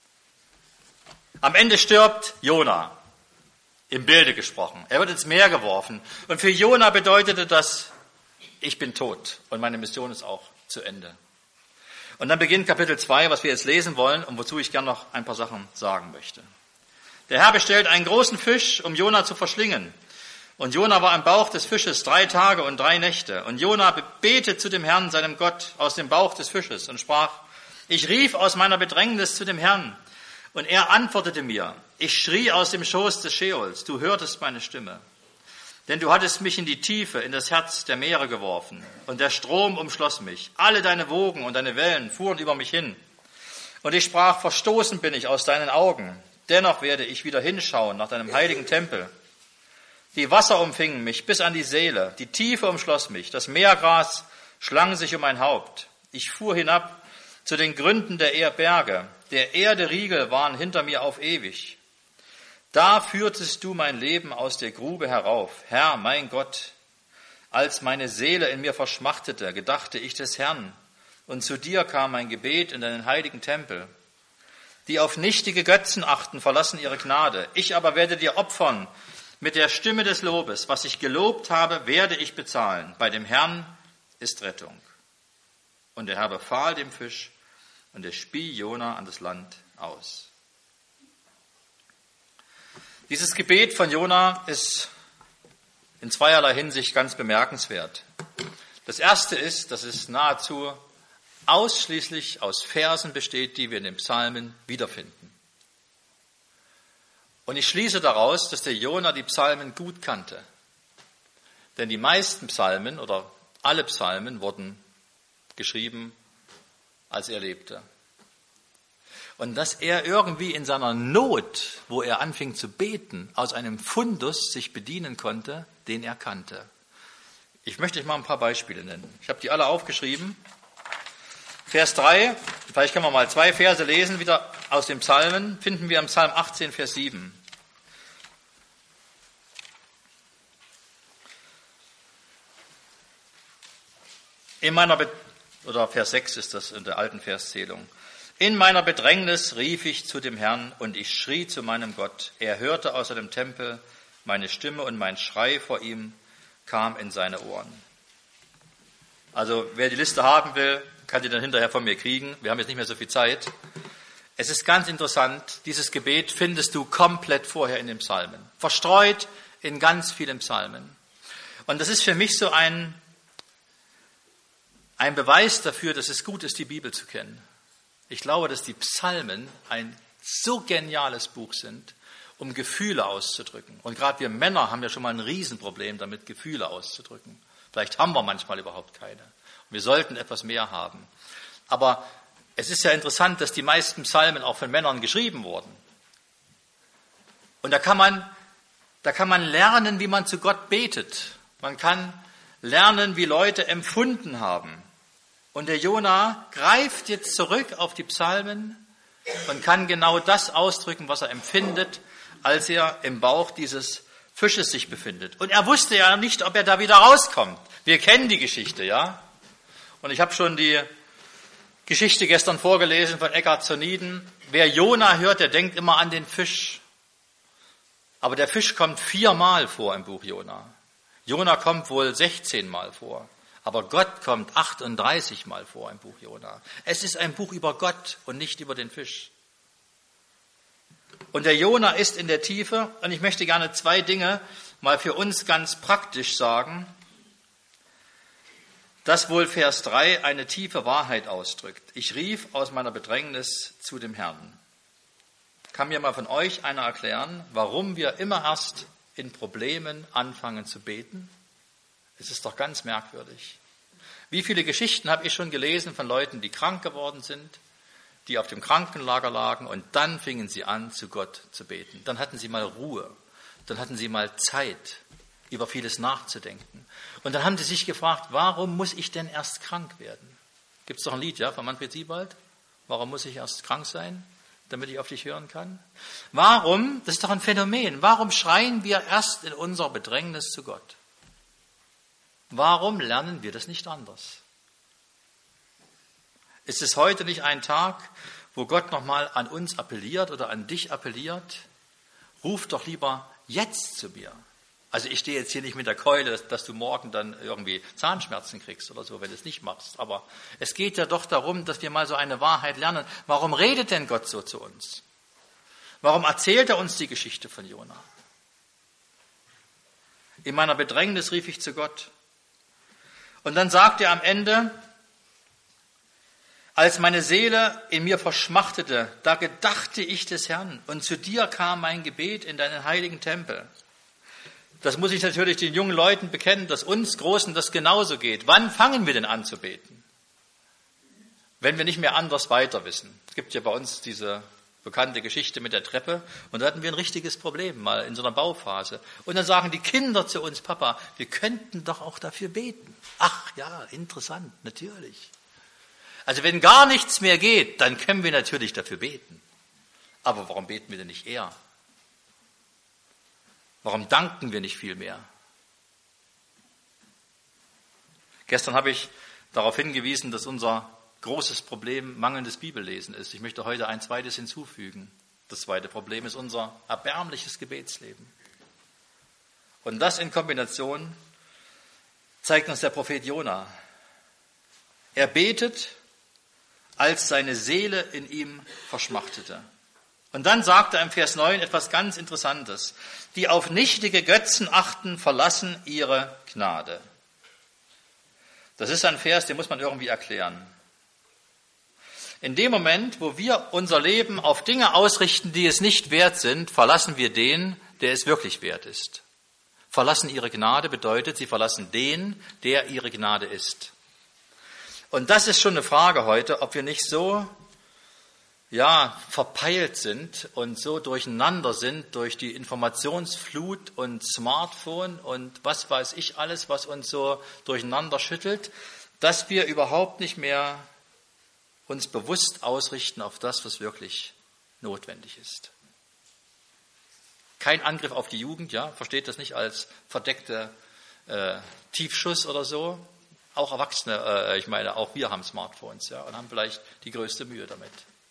Am Ende stirbt Jona, im Bilde gesprochen. Er wird ins Meer geworfen. Und für Jona bedeutete das, ich bin tot und meine Mission ist auch zu Ende. Und dann beginnt Kapitel zwei, was wir jetzt lesen wollen und wozu ich gerne noch ein paar Sachen sagen möchte. Der Herr bestellt einen großen Fisch, um Jona zu verschlingen. Und Jona war im Bauch des Fisches drei Tage und drei Nächte. Und Jona betete zu dem Herrn, seinem Gott, aus dem Bauch des Fisches und sprach, ich rief aus meiner Bedrängnis zu dem Herrn. Und er antwortete mir, ich schrie aus dem Schoß des Scheols, du hörtest meine Stimme. Denn du hattest mich in die Tiefe, in das Herz der Meere geworfen. Und der Strom umschloss mich. Alle deine Wogen und deine Wellen fuhren über mich hin. Und ich sprach, verstoßen bin ich aus deinen Augen. Dennoch werde ich wieder hinschauen nach deinem heiligen Tempel. Die Wasser umfingen mich bis an die Seele. Die Tiefe umschloss mich. Das Meergras schlang sich um mein Haupt. Ich fuhr hinab zu den Gründen der Berge. Der Erde Riegel waren hinter mir auf ewig. Da führtest du mein Leben aus der Grube herauf, Herr, mein Gott. Als meine Seele in mir verschmachtete, gedachte ich des Herrn, und zu dir kam mein Gebet in deinen heiligen Tempel. Die auf nichtige Götzen achten, verlassen ihre Gnade. Ich aber werde dir opfern mit der Stimme des Lobes. Was ich gelobt habe, werde ich bezahlen. Bei dem Herrn ist Rettung. Und der Herr befahl dem Fisch, und er spie Jona an das Land aus. Dieses Gebet von Jona ist in zweierlei Hinsicht ganz bemerkenswert. Das erste ist, dass es nahezu ausschließlich aus Versen besteht, die wir in den Psalmen wiederfinden. Und ich schließe daraus, dass der Jona die Psalmen gut kannte. Denn die meisten Psalmen oder alle Psalmen wurden geschrieben, als er lebte. Und dass er irgendwie in seiner Not, wo er anfing zu beten, aus einem Fundus sich bedienen konnte, den er kannte. Ich möchte euch mal ein paar Beispiele nennen. Ich habe die alle aufgeschrieben. Vers drei, vielleicht können wir mal zwei Verse lesen, wieder aus den Psalmen, finden wir im Psalm achtzehn, Vers sieben. In meiner Be- oder Vers sechs ist das in der alten Verszählung. In meiner Bedrängnis rief ich zu dem Herrn und ich schrie zu meinem Gott. Er hörte aus seinem Tempel meine Stimme und mein Schrei vor ihm kam in seine Ohren. Also wer die Liste haben will, kann die dann hinterher von mir kriegen. Wir haben jetzt nicht mehr so viel Zeit. Es ist ganz interessant, dieses Gebet findest du komplett vorher in den Psalmen. Verstreut in ganz vielen Psalmen. Und das ist für mich so ein, ein Beweis dafür, dass es gut ist, die Bibel zu kennen. Ich glaube, dass die Psalmen ein so geniales Buch sind, um Gefühle auszudrücken. Und gerade wir Männer haben ja schon mal ein Riesenproblem damit, Gefühle auszudrücken. Vielleicht haben wir manchmal überhaupt keine. Und wir sollten etwas mehr haben. Aber es ist ja interessant, dass die meisten Psalmen auch von Männern geschrieben wurden. Und da kann man, da kann man lernen, wie man zu Gott betet. Man kann lernen, wie Leute empfunden haben. Und der Jona greift jetzt zurück auf die Psalmen und kann genau das ausdrücken, was er empfindet, als er im Bauch dieses Fisches sich befindet. Und er wusste ja nicht, ob er da wieder rauskommt. Wir kennen die Geschichte, ja? Und ich habe schon die Geschichte gestern vorgelesen von Eckhard Zoniden. Wer Jona hört, der denkt immer an den Fisch. Aber der Fisch kommt viermal vor im Buch Jona. Jona kommt wohl sechzehn Mal vor. Aber Gott kommt achtunddreißig Mal vor im Buch Jona. Es ist ein Buch über Gott und nicht über den Fisch. Und der Jona ist in der Tiefe. Und ich möchte gerne zwei Dinge mal für uns ganz praktisch sagen, dass wohl Vers drei eine tiefe Wahrheit ausdrückt. Ich rief aus meiner Bedrängnis zu dem Herrn. Kann mir mal von euch einer erklären, warum wir immer erst in Problemen anfangen zu beten? Es ist doch ganz merkwürdig. Wie viele Geschichten habe ich schon gelesen von Leuten, die krank geworden sind, die auf dem Krankenlager lagen und dann fingen sie an, zu Gott zu beten. Dann hatten sie mal Ruhe, dann hatten sie mal Zeit, über vieles nachzudenken. Und dann haben sie sich gefragt, warum muss ich denn erst krank werden? Gibt es doch ein Lied, ja, von Manfred Siebald? Warum muss ich erst krank sein, damit ich auf dich hören kann? Warum, das ist doch ein Phänomen, warum schreien wir erst in unserer Bedrängnis zu Gott? Warum lernen wir das nicht anders? Ist es heute nicht ein Tag, wo Gott nochmal an uns appelliert oder an dich appelliert? Ruf doch lieber jetzt zu mir. Also ich stehe jetzt hier nicht mit der Keule, dass, dass du morgen dann irgendwie Zahnschmerzen kriegst oder so, wenn du es nicht machst. Aber es geht ja doch darum, dass wir mal so eine Wahrheit lernen. Warum redet denn Gott so zu uns? Warum erzählt er uns die Geschichte von Jona? In meiner Bedrängnis rief ich zu Gott. Und dann sagt er am Ende, als meine Seele in mir verschmachtete, da gedachte ich des Herrn und zu dir kam mein Gebet in deinen heiligen Tempel. Das muss ich natürlich den jungen Leuten bekennen, dass uns Großen das genauso geht. Wann fangen wir denn an zu beten? Wenn wir nicht mehr anders weiter wissen. Es gibt ja bei uns diese bekannte Geschichte mit der Treppe und da hatten wir ein richtiges Problem mal in so einer Bauphase. Und dann sagen die Kinder zu uns, Papa, wir könnten doch auch dafür beten. Ach ja, interessant, natürlich. Also wenn gar nichts mehr geht, dann können wir natürlich dafür beten. Aber warum beten wir denn nicht eher? Warum danken wir nicht viel mehr? Gestern habe ich darauf hingewiesen, dass unser großes Problem mangelndes Bibellesen ist. Ich möchte heute ein zweites hinzufügen. Das zweite Problem ist unser erbärmliches Gebetsleben. Und das in Kombination zeigt uns der Prophet Jona. Er betet, als seine Seele in ihm verschmachtete. Und dann sagt er im Vers neun etwas ganz Interessantes. Die auf nichtige Götzen achten, verlassen ihre Gnade. Das ist ein Vers, den muss man irgendwie erklären. In dem Moment, wo wir unser Leben auf Dinge ausrichten, die es nicht wert sind, verlassen wir den, der es wirklich wert ist. Verlassen ihre Gnade bedeutet, sie verlassen den, der ihre Gnade ist. Und das ist schon eine Frage heute, ob wir nicht so ja, verpeilt sind und so durcheinander sind durch die Informationsflut und Smartphone und was weiß ich alles, was uns so durcheinander schüttelt, dass wir überhaupt nicht mehr uns bewusst ausrichten auf das, was wirklich notwendig ist. Kein Angriff auf die Jugend, ja, versteht das nicht als verdeckte äh, Tiefschuss oder so. Auch Erwachsene, äh, ich meine, auch wir haben Smartphones, ja, und haben vielleicht die größte Mühe damit.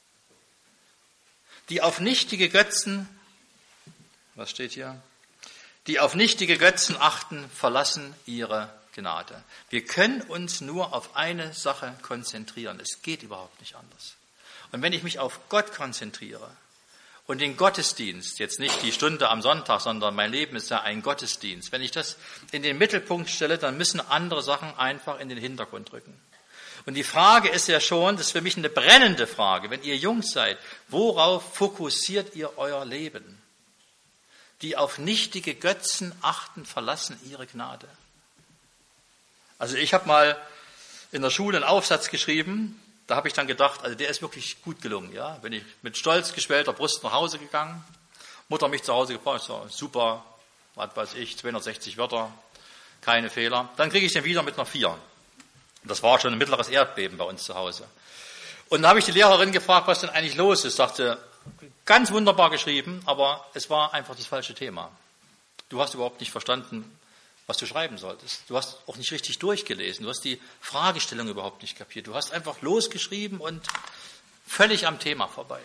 Die auf nichtige Götzen, was steht hier? Die auf nichtige Götzen achten, verlassen ihre Gnade. Wir können uns nur auf eine Sache konzentrieren. Es geht überhaupt nicht anders. Und wenn ich mich auf Gott konzentriere und den Gottesdienst, jetzt nicht die Stunde am Sonntag, sondern mein Leben ist ja ein Gottesdienst, wenn ich das in den Mittelpunkt stelle, dann müssen andere Sachen einfach in den Hintergrund rücken. Und die Frage ist ja schon, das ist für mich eine brennende Frage, wenn ihr jung seid, worauf fokussiert ihr euer Leben? Die auf nichtige Götzen achten, verlassen ihre Gnade. Also ich habe mal in der Schule einen Aufsatz geschrieben, da habe ich dann gedacht, also der ist wirklich gut gelungen. Ja? Bin ich mit stolz geschwellter Brust nach Hause gegangen, Mutter mich zu Hause gebracht, so, super, was weiß ich, zweihundertsechzig Wörter, keine Fehler. Dann kriege ich den wieder mit einer vier. Das war schon ein mittleres Erdbeben bei uns zu Hause. Und dann habe ich die Lehrerin gefragt, was denn eigentlich los ist. Sagte, ganz wunderbar geschrieben, aber es war einfach das falsche Thema. Du hast überhaupt nicht verstanden, was du schreiben solltest. Du hast auch nicht richtig durchgelesen. Du hast die Fragestellung überhaupt nicht kapiert. Du hast einfach losgeschrieben und völlig am Thema vorbei.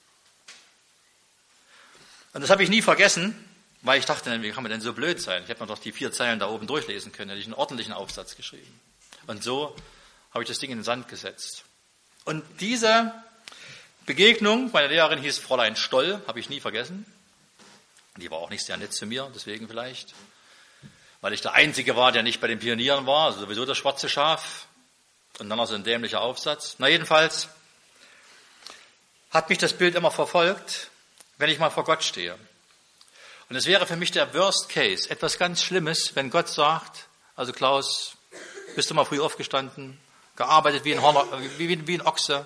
Und das habe ich nie vergessen, weil ich dachte, wie kann man denn so blöd sein? Ich hätte mir doch die vier Zeilen da oben durchlesen können, hätte ich einen ordentlichen Aufsatz geschrieben. Und so habe ich das Ding in den Sand gesetzt. Und diese Begegnung, meine Lehrerin hieß Fräulein Stoll, habe ich nie vergessen. Die war auch nicht sehr nett zu mir, deswegen vielleicht. Weil ich der Einzige war, der nicht bei den Pionieren war, also sowieso das schwarze Schaf. Und dann noch so ein dämlicher Aufsatz. Na jedenfalls hat mich das Bild immer verfolgt, wenn ich mal vor Gott stehe. Und es wäre für mich der Worst Case, etwas ganz Schlimmes, wenn Gott sagt, also Klaus, bist du mal früh aufgestanden, gearbeitet wie ein, Horner, wie, wie, wie ein Ochse,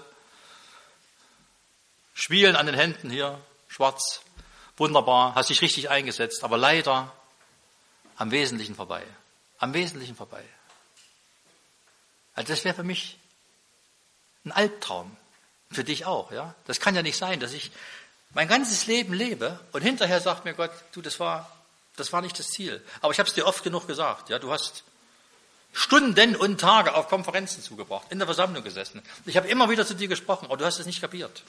Schwielen an den Händen hier, schwarz, wunderbar, hast dich richtig eingesetzt, aber leider am Wesentlichen vorbei. Am Wesentlichen vorbei. Also das wäre für mich ein Albtraum. Für dich auch, ja. Das kann ja nicht sein, dass ich mein ganzes Leben lebe und hinterher sagt mir Gott, du, das war, das war nicht das Ziel. Aber ich habe es dir oft genug gesagt, ja. Du hast Stunden und Tage auf Konferenzen zugebracht, in der Versammlung gesessen. Ich habe immer wieder zu dir gesprochen, aber du hast es nicht kapiert.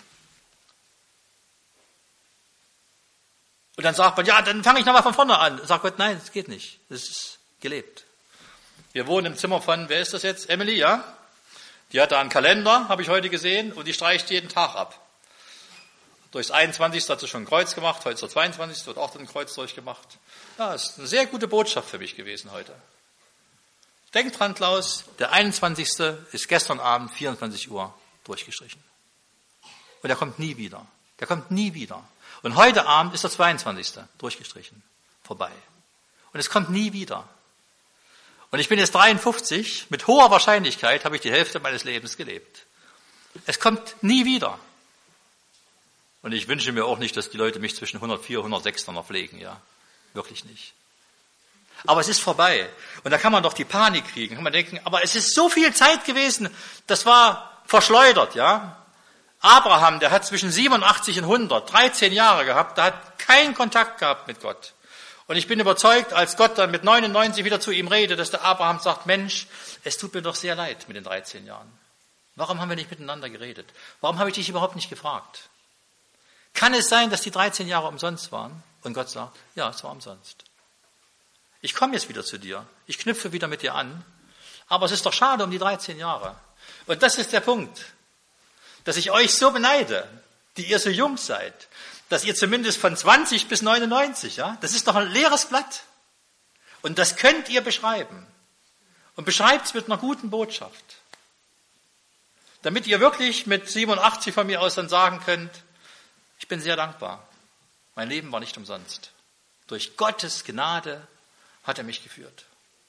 Und dann sagt man, ja, dann fange ich nochmal von vorne an. Sagt Gott, nein, das geht nicht. Das ist gelebt. Wir wohnen im Zimmer von, wer ist das jetzt? Emily, ja? Die hat da einen Kalender, habe ich heute gesehen, und die streicht jeden Tag ab. Durchs einundzwanzigste hat sie schon ein Kreuz gemacht, heute ist der zweiundzwanzigste wird auch ein Kreuz durchgemacht. Ja, das ist eine sehr gute Botschaft für mich gewesen heute. Denk dran, Klaus, der einundzwanzigste ist gestern Abend vierundzwanzig Uhr durchgestrichen. Und der kommt nie wieder. Der kommt nie wieder. Und heute Abend ist der zweiundzwanzigste durchgestrichen. Vorbei. Und es kommt nie wieder. Und ich bin jetzt dreiundfünfzig, mit hoher Wahrscheinlichkeit habe ich die Hälfte meines Lebens gelebt. Es kommt nie wieder. Und ich wünsche mir auch nicht, dass die Leute mich zwischen hundertvier und hundertsechs noch pflegen, ja. Wirklich nicht. Aber es ist vorbei. Und da kann man doch die Panik kriegen. Kann man denken, aber es ist so viel Zeit gewesen, das war verschleudert, ja. Abraham, der hat zwischen siebenundachtzig und hundert, dreizehn Jahre gehabt, der hat keinen Kontakt gehabt mit Gott. Und ich bin überzeugt, als Gott dann mit neunundneunzig wieder zu ihm redet, dass der Abraham sagt, Mensch, es tut mir doch sehr leid mit den dreizehn Jahren. Warum haben wir nicht miteinander geredet? Warum habe ich dich überhaupt nicht gefragt? Kann es sein, dass die dreizehn Jahre umsonst waren? Und Gott sagt, ja, es war umsonst. Ich komme jetzt wieder zu dir. Ich knüpfe wieder mit dir an. Aber es ist doch schade um die dreizehn Jahre. Und das ist der Punkt, dass ich euch so beneide, die ihr so jung seid, dass ihr zumindest von zwanzig bis neunundneunzig, ja, das ist doch ein leeres Blatt. Und das könnt ihr beschreiben. Und beschreibt es mit einer guten Botschaft. Damit ihr wirklich mit siebenundachtzig von mir aus dann sagen könnt, ich bin sehr dankbar. Mein Leben war nicht umsonst. Durch Gottes Gnade hat er mich geführt.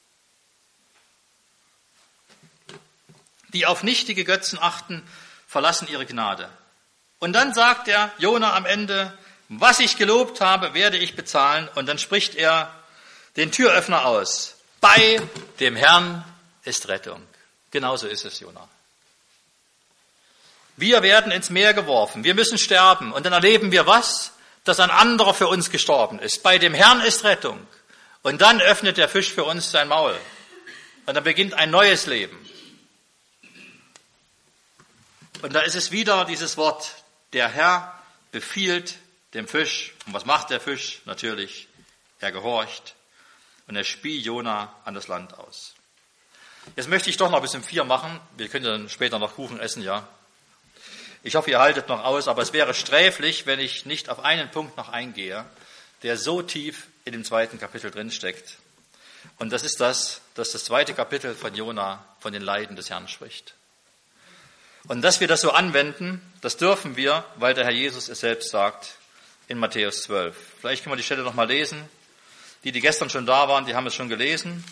Die auf nichtige Götzen achten, verlassen ihre Gnade. Und dann sagt der Jona am Ende, was ich gelobt habe, werde ich bezahlen. Und dann spricht er den Türöffner aus. Bei dem Herrn ist Rettung. Genauso ist es, Jona. Wir werden ins Meer geworfen. Wir müssen sterben. Und dann erleben wir was? Dass ein anderer für uns gestorben ist. Bei dem Herrn ist Rettung. Und dann öffnet der Fisch für uns sein Maul. Und dann beginnt ein neues Leben. Und da ist es wieder dieses Wort, der Herr befiehlt dem Fisch. Und was macht der Fisch? Natürlich, er gehorcht. Und er spie Jona an das Land aus. Jetzt möchte ich doch noch bis um vier machen. Wir können dann später noch Kuchen essen, ja. Ich hoffe, ihr haltet noch aus, aber es wäre sträflich, wenn ich nicht auf einen Punkt noch eingehe, der so tief in dem zweiten Kapitel drinsteckt. Und das ist das, dass das zweite Kapitel von Jona von den Leiden des Herrn spricht. Und dass wir das so anwenden, das dürfen wir, weil der Herr Jesus es selbst sagt in Matthäus zwölf. Vielleicht können wir die Stelle noch mal lesen. Die, die gestern schon da waren, die haben es schon gelesen.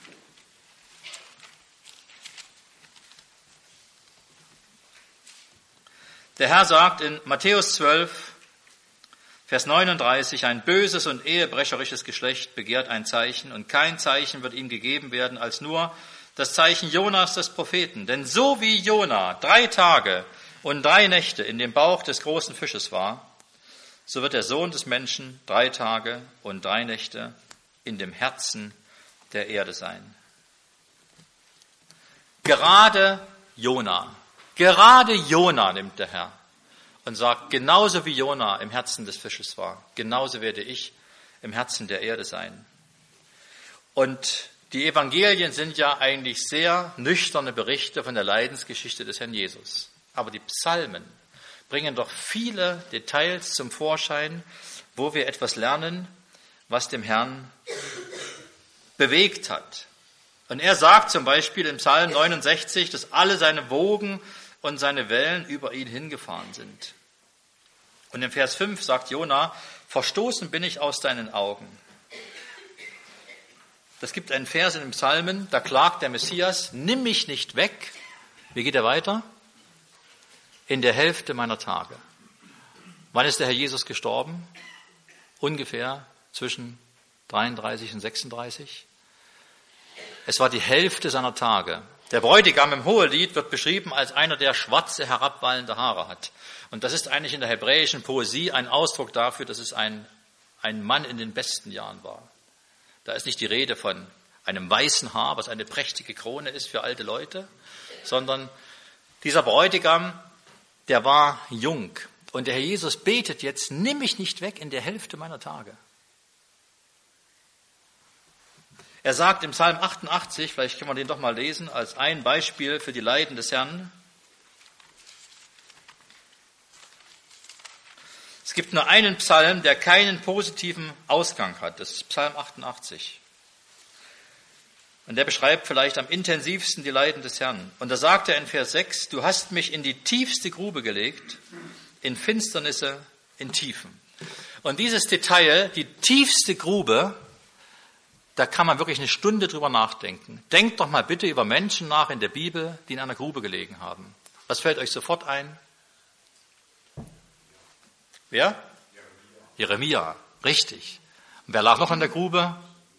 Der Herr sagt in Matthäus zwölf, Vers neununddreißig, ein böses und ehebrecherisches Geschlecht begehrt ein Zeichen und kein Zeichen wird ihm gegeben werden als nur das Zeichen Jonas des Propheten. Denn so wie Jona drei Tage und drei Nächte in dem Bauch des großen Fisches war, so wird der Sohn des Menschen drei Tage und drei Nächte in dem Herzen der Erde sein. Gerade Jona, gerade Jona nimmt der Herr und sagt, genauso wie Jona im Herzen des Fisches war, genauso werde ich im Herzen der Erde sein. Und die Evangelien sind ja eigentlich sehr nüchterne Berichte von der Leidensgeschichte des Herrn Jesus. Aber die Psalmen bringen doch viele Details zum Vorschein, wo wir etwas lernen, was dem Herrn bewegt hat. Und er sagt zum Beispiel im Psalm neunundsechzig, dass alle seine Wogen und seine Wellen über ihn hingefahren sind. Und im Vers fünf sagt Jona, verstoßen bin ich aus deinen Augen. Es gibt einen Vers in den Psalmen, da klagt der Messias, nimm mich nicht weg. Wie geht er weiter? In der Hälfte meiner Tage. Wann ist der Herr Jesus gestorben? Ungefähr zwischen dreiunddreißig und sechsunddreißig. Es war die Hälfte seiner Tage. Der Bräutigam im Hohelied wird beschrieben als einer, der schwarze, herabwallende Haare hat. Und das ist eigentlich in der hebräischen Poesie ein Ausdruck dafür, dass es ein, ein Mann in den besten Jahren war. Da ist nicht die Rede von einem weißen Haar, was eine prächtige Krone ist für alte Leute, sondern dieser Bräutigam, der war jung. Und der Herr Jesus betet jetzt, nimm mich nicht weg in der Hälfte meiner Tage. Er sagt im Psalm achtundachtzig, vielleicht können wir den doch mal lesen, als ein Beispiel für die Leiden des Herrn. Es gibt nur einen Psalm, der keinen positiven Ausgang hat. Das ist Psalm achtundachtzig. Und der beschreibt vielleicht am intensivsten die Leiden des Herrn. Und da sagt er in Vers sechs, du hast mich in die tiefste Grube gelegt, in Finsternisse, in Tiefen. Und dieses Detail, die tiefste Grube, da kann man wirklich eine Stunde drüber nachdenken. Denkt doch mal bitte über Menschen nach in der Bibel, die in einer Grube gelegen haben. Was fällt euch sofort ein? Wer? Jeremia. Jeremia, richtig. Und wer lag noch in der Grube?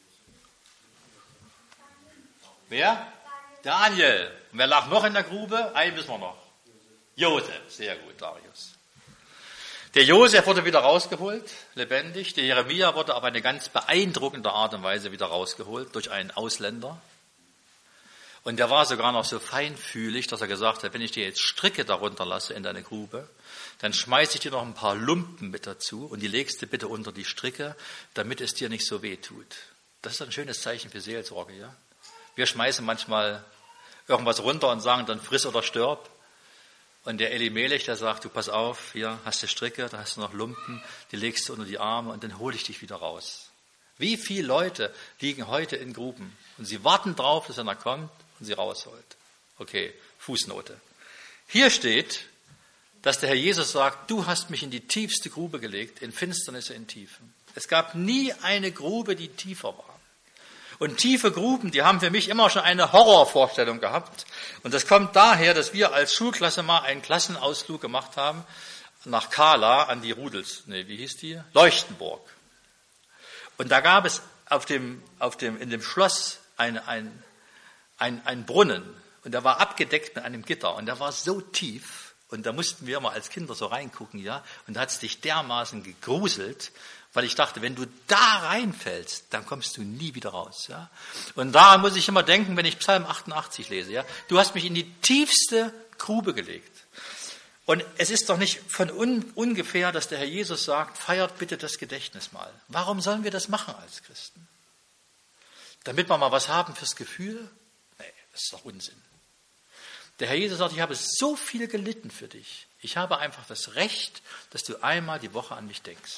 Wer? Daniel. Und wer lag noch in der Grube? Einen wissen wir noch. Josef. Sehr gut, Darius. Der Josef wurde wieder rausgeholt, lebendig. Der Jeremia wurde auf eine ganz beeindruckende Art und Weise wieder rausgeholt durch einen Ausländer. Und der war sogar noch so feinfühlig, dass er gesagt hat, wenn ich dir jetzt Stricke darunter lasse in deine Grube, dann schmeiße ich dir noch ein paar Lumpen mit dazu und die legst du bitte unter die Stricke, damit es dir nicht so weh tut. Das ist ein schönes Zeichen für Seelsorge, ja? Wir schmeißen manchmal irgendwas runter und sagen dann friss oder stirb. Und der Elimelech, der sagt, du pass auf, hier hast du Stricke, da hast du noch Lumpen, die legst du unter die Arme und dann hole ich dich wieder raus. Wie viele Leute liegen heute in Gruben und sie warten drauf, dass einer kommt und sie rausholt. Okay, Fußnote. Hier steht, dass der Herr Jesus sagt, du hast mich in die tiefste Grube gelegt, in Finsternisse, in Tiefen. Es gab nie eine Grube, die tiefer war. Und tiefe Gruben, die haben für mich immer schon eine Horrorvorstellung gehabt. Und das kommt daher, dass wir als Schulklasse mal einen Klassenausflug gemacht haben nach Kala an die Rudels, nee, wie hieß die? Leuchtenburg. Und da gab es auf dem, auf dem, in dem Schloss ein, ein, ein, ein Brunnen. Und der war abgedeckt mit einem Gitter. Und der war so tief. Und da mussten wir mal als Kinder so reingucken, ja. Und da hat es dich dermaßen gegruselt, weil ich dachte, wenn du da reinfällst, dann kommst du nie wieder raus. Ja? Und daran muss ich immer denken, wenn ich Psalm achtundachtzig lese. Ja? Du hast mich in die tiefste Grube gelegt. Und es ist doch nicht von un- ungefähr, dass der Herr Jesus sagt, feiert bitte das Gedächtnis mal. Warum sollen wir das machen als Christen? Damit wir mal was haben fürs Gefühl? Nee, das ist doch Unsinn. Der Herr Jesus sagt, ich habe so viel gelitten für dich. Ich habe einfach das Recht, dass du einmal die Woche an mich denkst.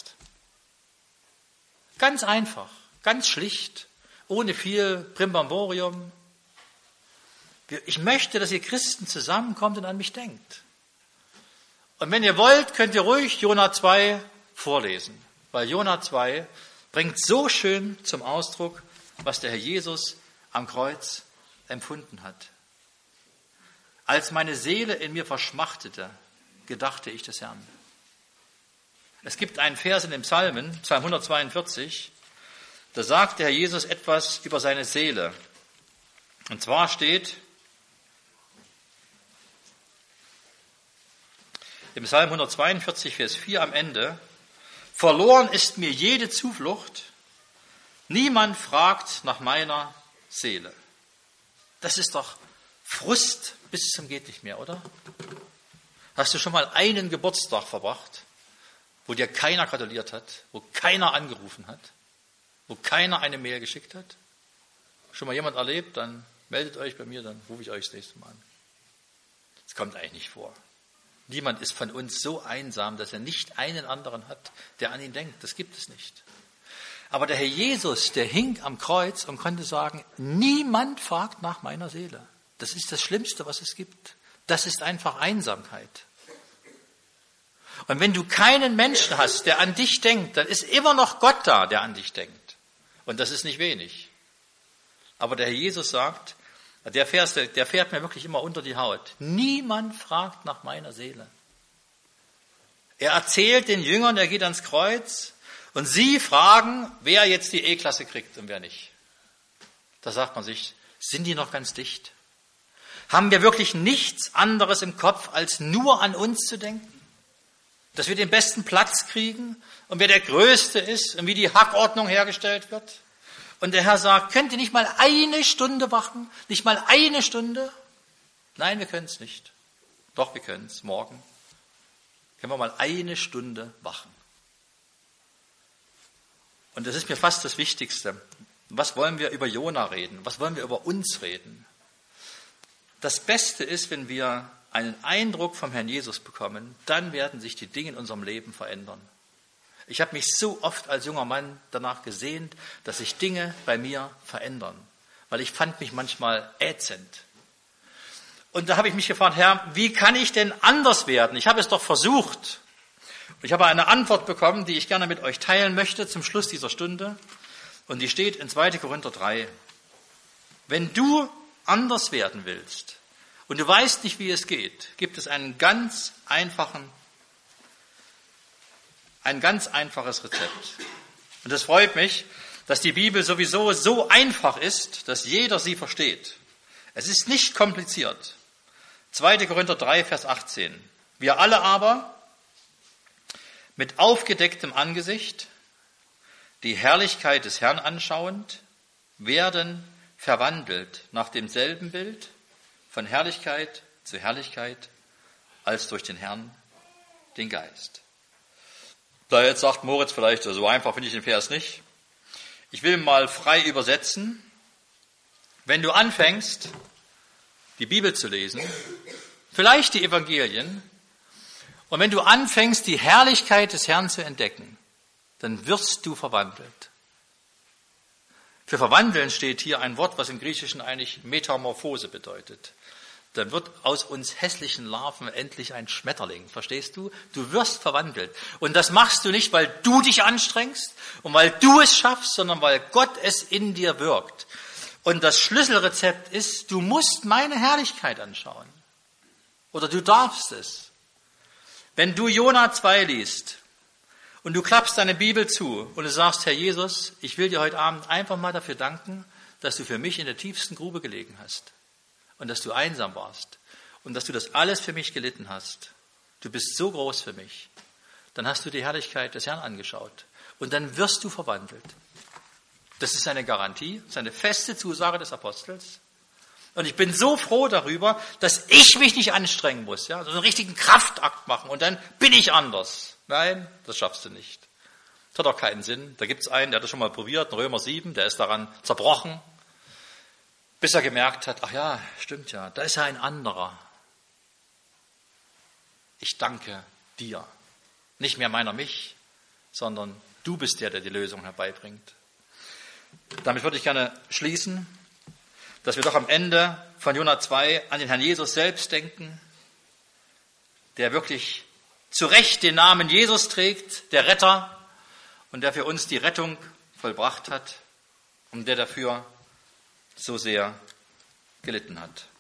Ganz einfach, ganz schlicht, ohne viel Brimborium. Ich möchte, dass ihr Christen zusammenkommt und an mich denkt. Und wenn ihr wollt, könnt ihr ruhig Jona zwei vorlesen, weil Jona zwei bringt so schön zum Ausdruck, was der Herr Jesus am Kreuz empfunden hat. Als meine Seele in mir verschmachtete, gedachte ich des Herrn. Es gibt einen Vers in den Psalmen, Psalm hundertzweiundvierzig, da sagt der Herr Jesus etwas über seine Seele. Und zwar steht im Psalm hundertzweiundvierzig, Vers vier am Ende, verloren ist mir jede Zuflucht, niemand fragt nach meiner Seele. Das ist doch Frust bis zum geht nicht mehr, oder? Hast du schon mal einen Geburtstag verbracht, wo dir keiner gratuliert hat, wo keiner angerufen hat, wo keiner eine Mail geschickt hat? Schon mal jemand erlebt? Dann meldet euch bei mir, dann rufe ich euch das nächste Mal an. Das kommt eigentlich nicht vor. Niemand ist von uns so einsam, dass er nicht einen anderen hat, der an ihn denkt. Das gibt es nicht. Aber der Herr Jesus, der hing am Kreuz und konnte sagen, niemand fragt nach meiner Seele. Das ist das Schlimmste, was es gibt. Das ist einfach Einsamkeit. Und wenn du keinen Menschen hast, der an dich denkt, dann ist immer noch Gott da, der an dich denkt. Und das ist nicht wenig. Aber der Herr Jesus sagt, der Vers, der fährt mir wirklich immer unter die Haut. Niemand fragt nach meiner Seele. Er erzählt den Jüngern, er geht ans Kreuz und sie fragen, wer jetzt die E-Klasse kriegt und wer nicht. Da sagt man sich, sind die noch ganz dicht? Haben wir wirklich nichts anderes im Kopf, als nur an uns zu denken? Dass wir den besten Platz kriegen und wer der Größte ist und wie die Hackordnung hergestellt wird? Und der Herr sagt, könnt ihr nicht mal eine Stunde wachen? Nicht mal eine Stunde? Nein, wir können es nicht. Doch, wir können es. Morgen können wir mal eine Stunde wachen. Und das ist mir fast das Wichtigste. Was wollen wir über Jona reden? Was wollen wir über uns reden? Das Beste ist, wenn wir einen Eindruck vom Herrn Jesus bekommen, dann werden sich die Dinge in unserem Leben verändern. Ich habe mich so oft als junger Mann danach gesehnt, dass sich Dinge bei mir verändern, weil ich fand mich manchmal ätzend. Und da habe ich mich gefragt, Herr, wie kann ich denn anders werden? Ich habe es doch versucht. Und ich habe eine Antwort bekommen, die ich gerne mit euch teilen möchte zum Schluss dieser Stunde. Und die steht in zweiter Korinther drei. Wenn du anders werden willst und du weißt nicht, wie es geht, gibt es einen ganz einfachen, ein ganz einfaches Rezept. Und es freut mich, dass die Bibel sowieso so einfach ist, dass jeder sie versteht. Es ist nicht kompliziert. zweiter Korinther drei, Vers achtzehn. Wir alle aber mit aufgedecktem Angesicht, die Herrlichkeit des Herrn anschauend, werden verwandelt nach demselben Bild von Herrlichkeit zu Herrlichkeit als durch den Herrn, den Geist. Da jetzt sagt Moritz vielleicht, so einfach finde ich den Vers nicht. Ich will mal frei übersetzen. Wenn du anfängst, die Bibel zu lesen, vielleicht die Evangelien, und wenn du anfängst, die Herrlichkeit des Herrn zu entdecken, dann wirst du verwandelt. Für verwandeln steht hier ein Wort, was im Griechischen eigentlich Metamorphose bedeutet. Dann wird aus uns hässlichen Larven endlich ein Schmetterling. Verstehst du? Du wirst verwandelt. Und das machst du nicht, weil du dich anstrengst und weil du es schaffst, sondern weil Gott es in dir wirkt. Und das Schlüsselrezept ist, du musst meine Herrlichkeit anschauen. Oder du darfst es. Wenn du Jona zwei liest und du klappst deine Bibel zu und du sagst, Herr Jesus, ich will dir heute Abend einfach mal dafür danken, dass du für mich in der tiefsten Grube gelegen hast und dass du einsam warst und dass du das alles für mich gelitten hast. Du bist so groß für mich. Dann hast du die Herrlichkeit des Herrn angeschaut und dann wirst du verwandelt. Das ist eine Garantie, das ist eine feste Zusage des Apostels. Und ich bin so froh darüber, dass ich mich nicht anstrengen muss, ja, so einen richtigen Kraftakt machen und dann bin ich anders. Nein, das schaffst du nicht. Das hat auch keinen Sinn. Da gibt es einen, der hat das schon mal probiert, in Römer sieben, der ist daran zerbrochen, bis er gemerkt hat, ach ja, stimmt ja, da ist ja ein anderer. Ich danke dir. Nicht mehr meiner mich, sondern du bist der, der die Lösung herbeibringt. Damit würde ich gerne schließen, dass wir doch am Ende von Jona zwei an den Herrn Jesus selbst denken, der wirklich zu Recht den Namen Jesus trägt, der Retter, und der für uns die Rettung vollbracht hat und der dafür so sehr gelitten hat.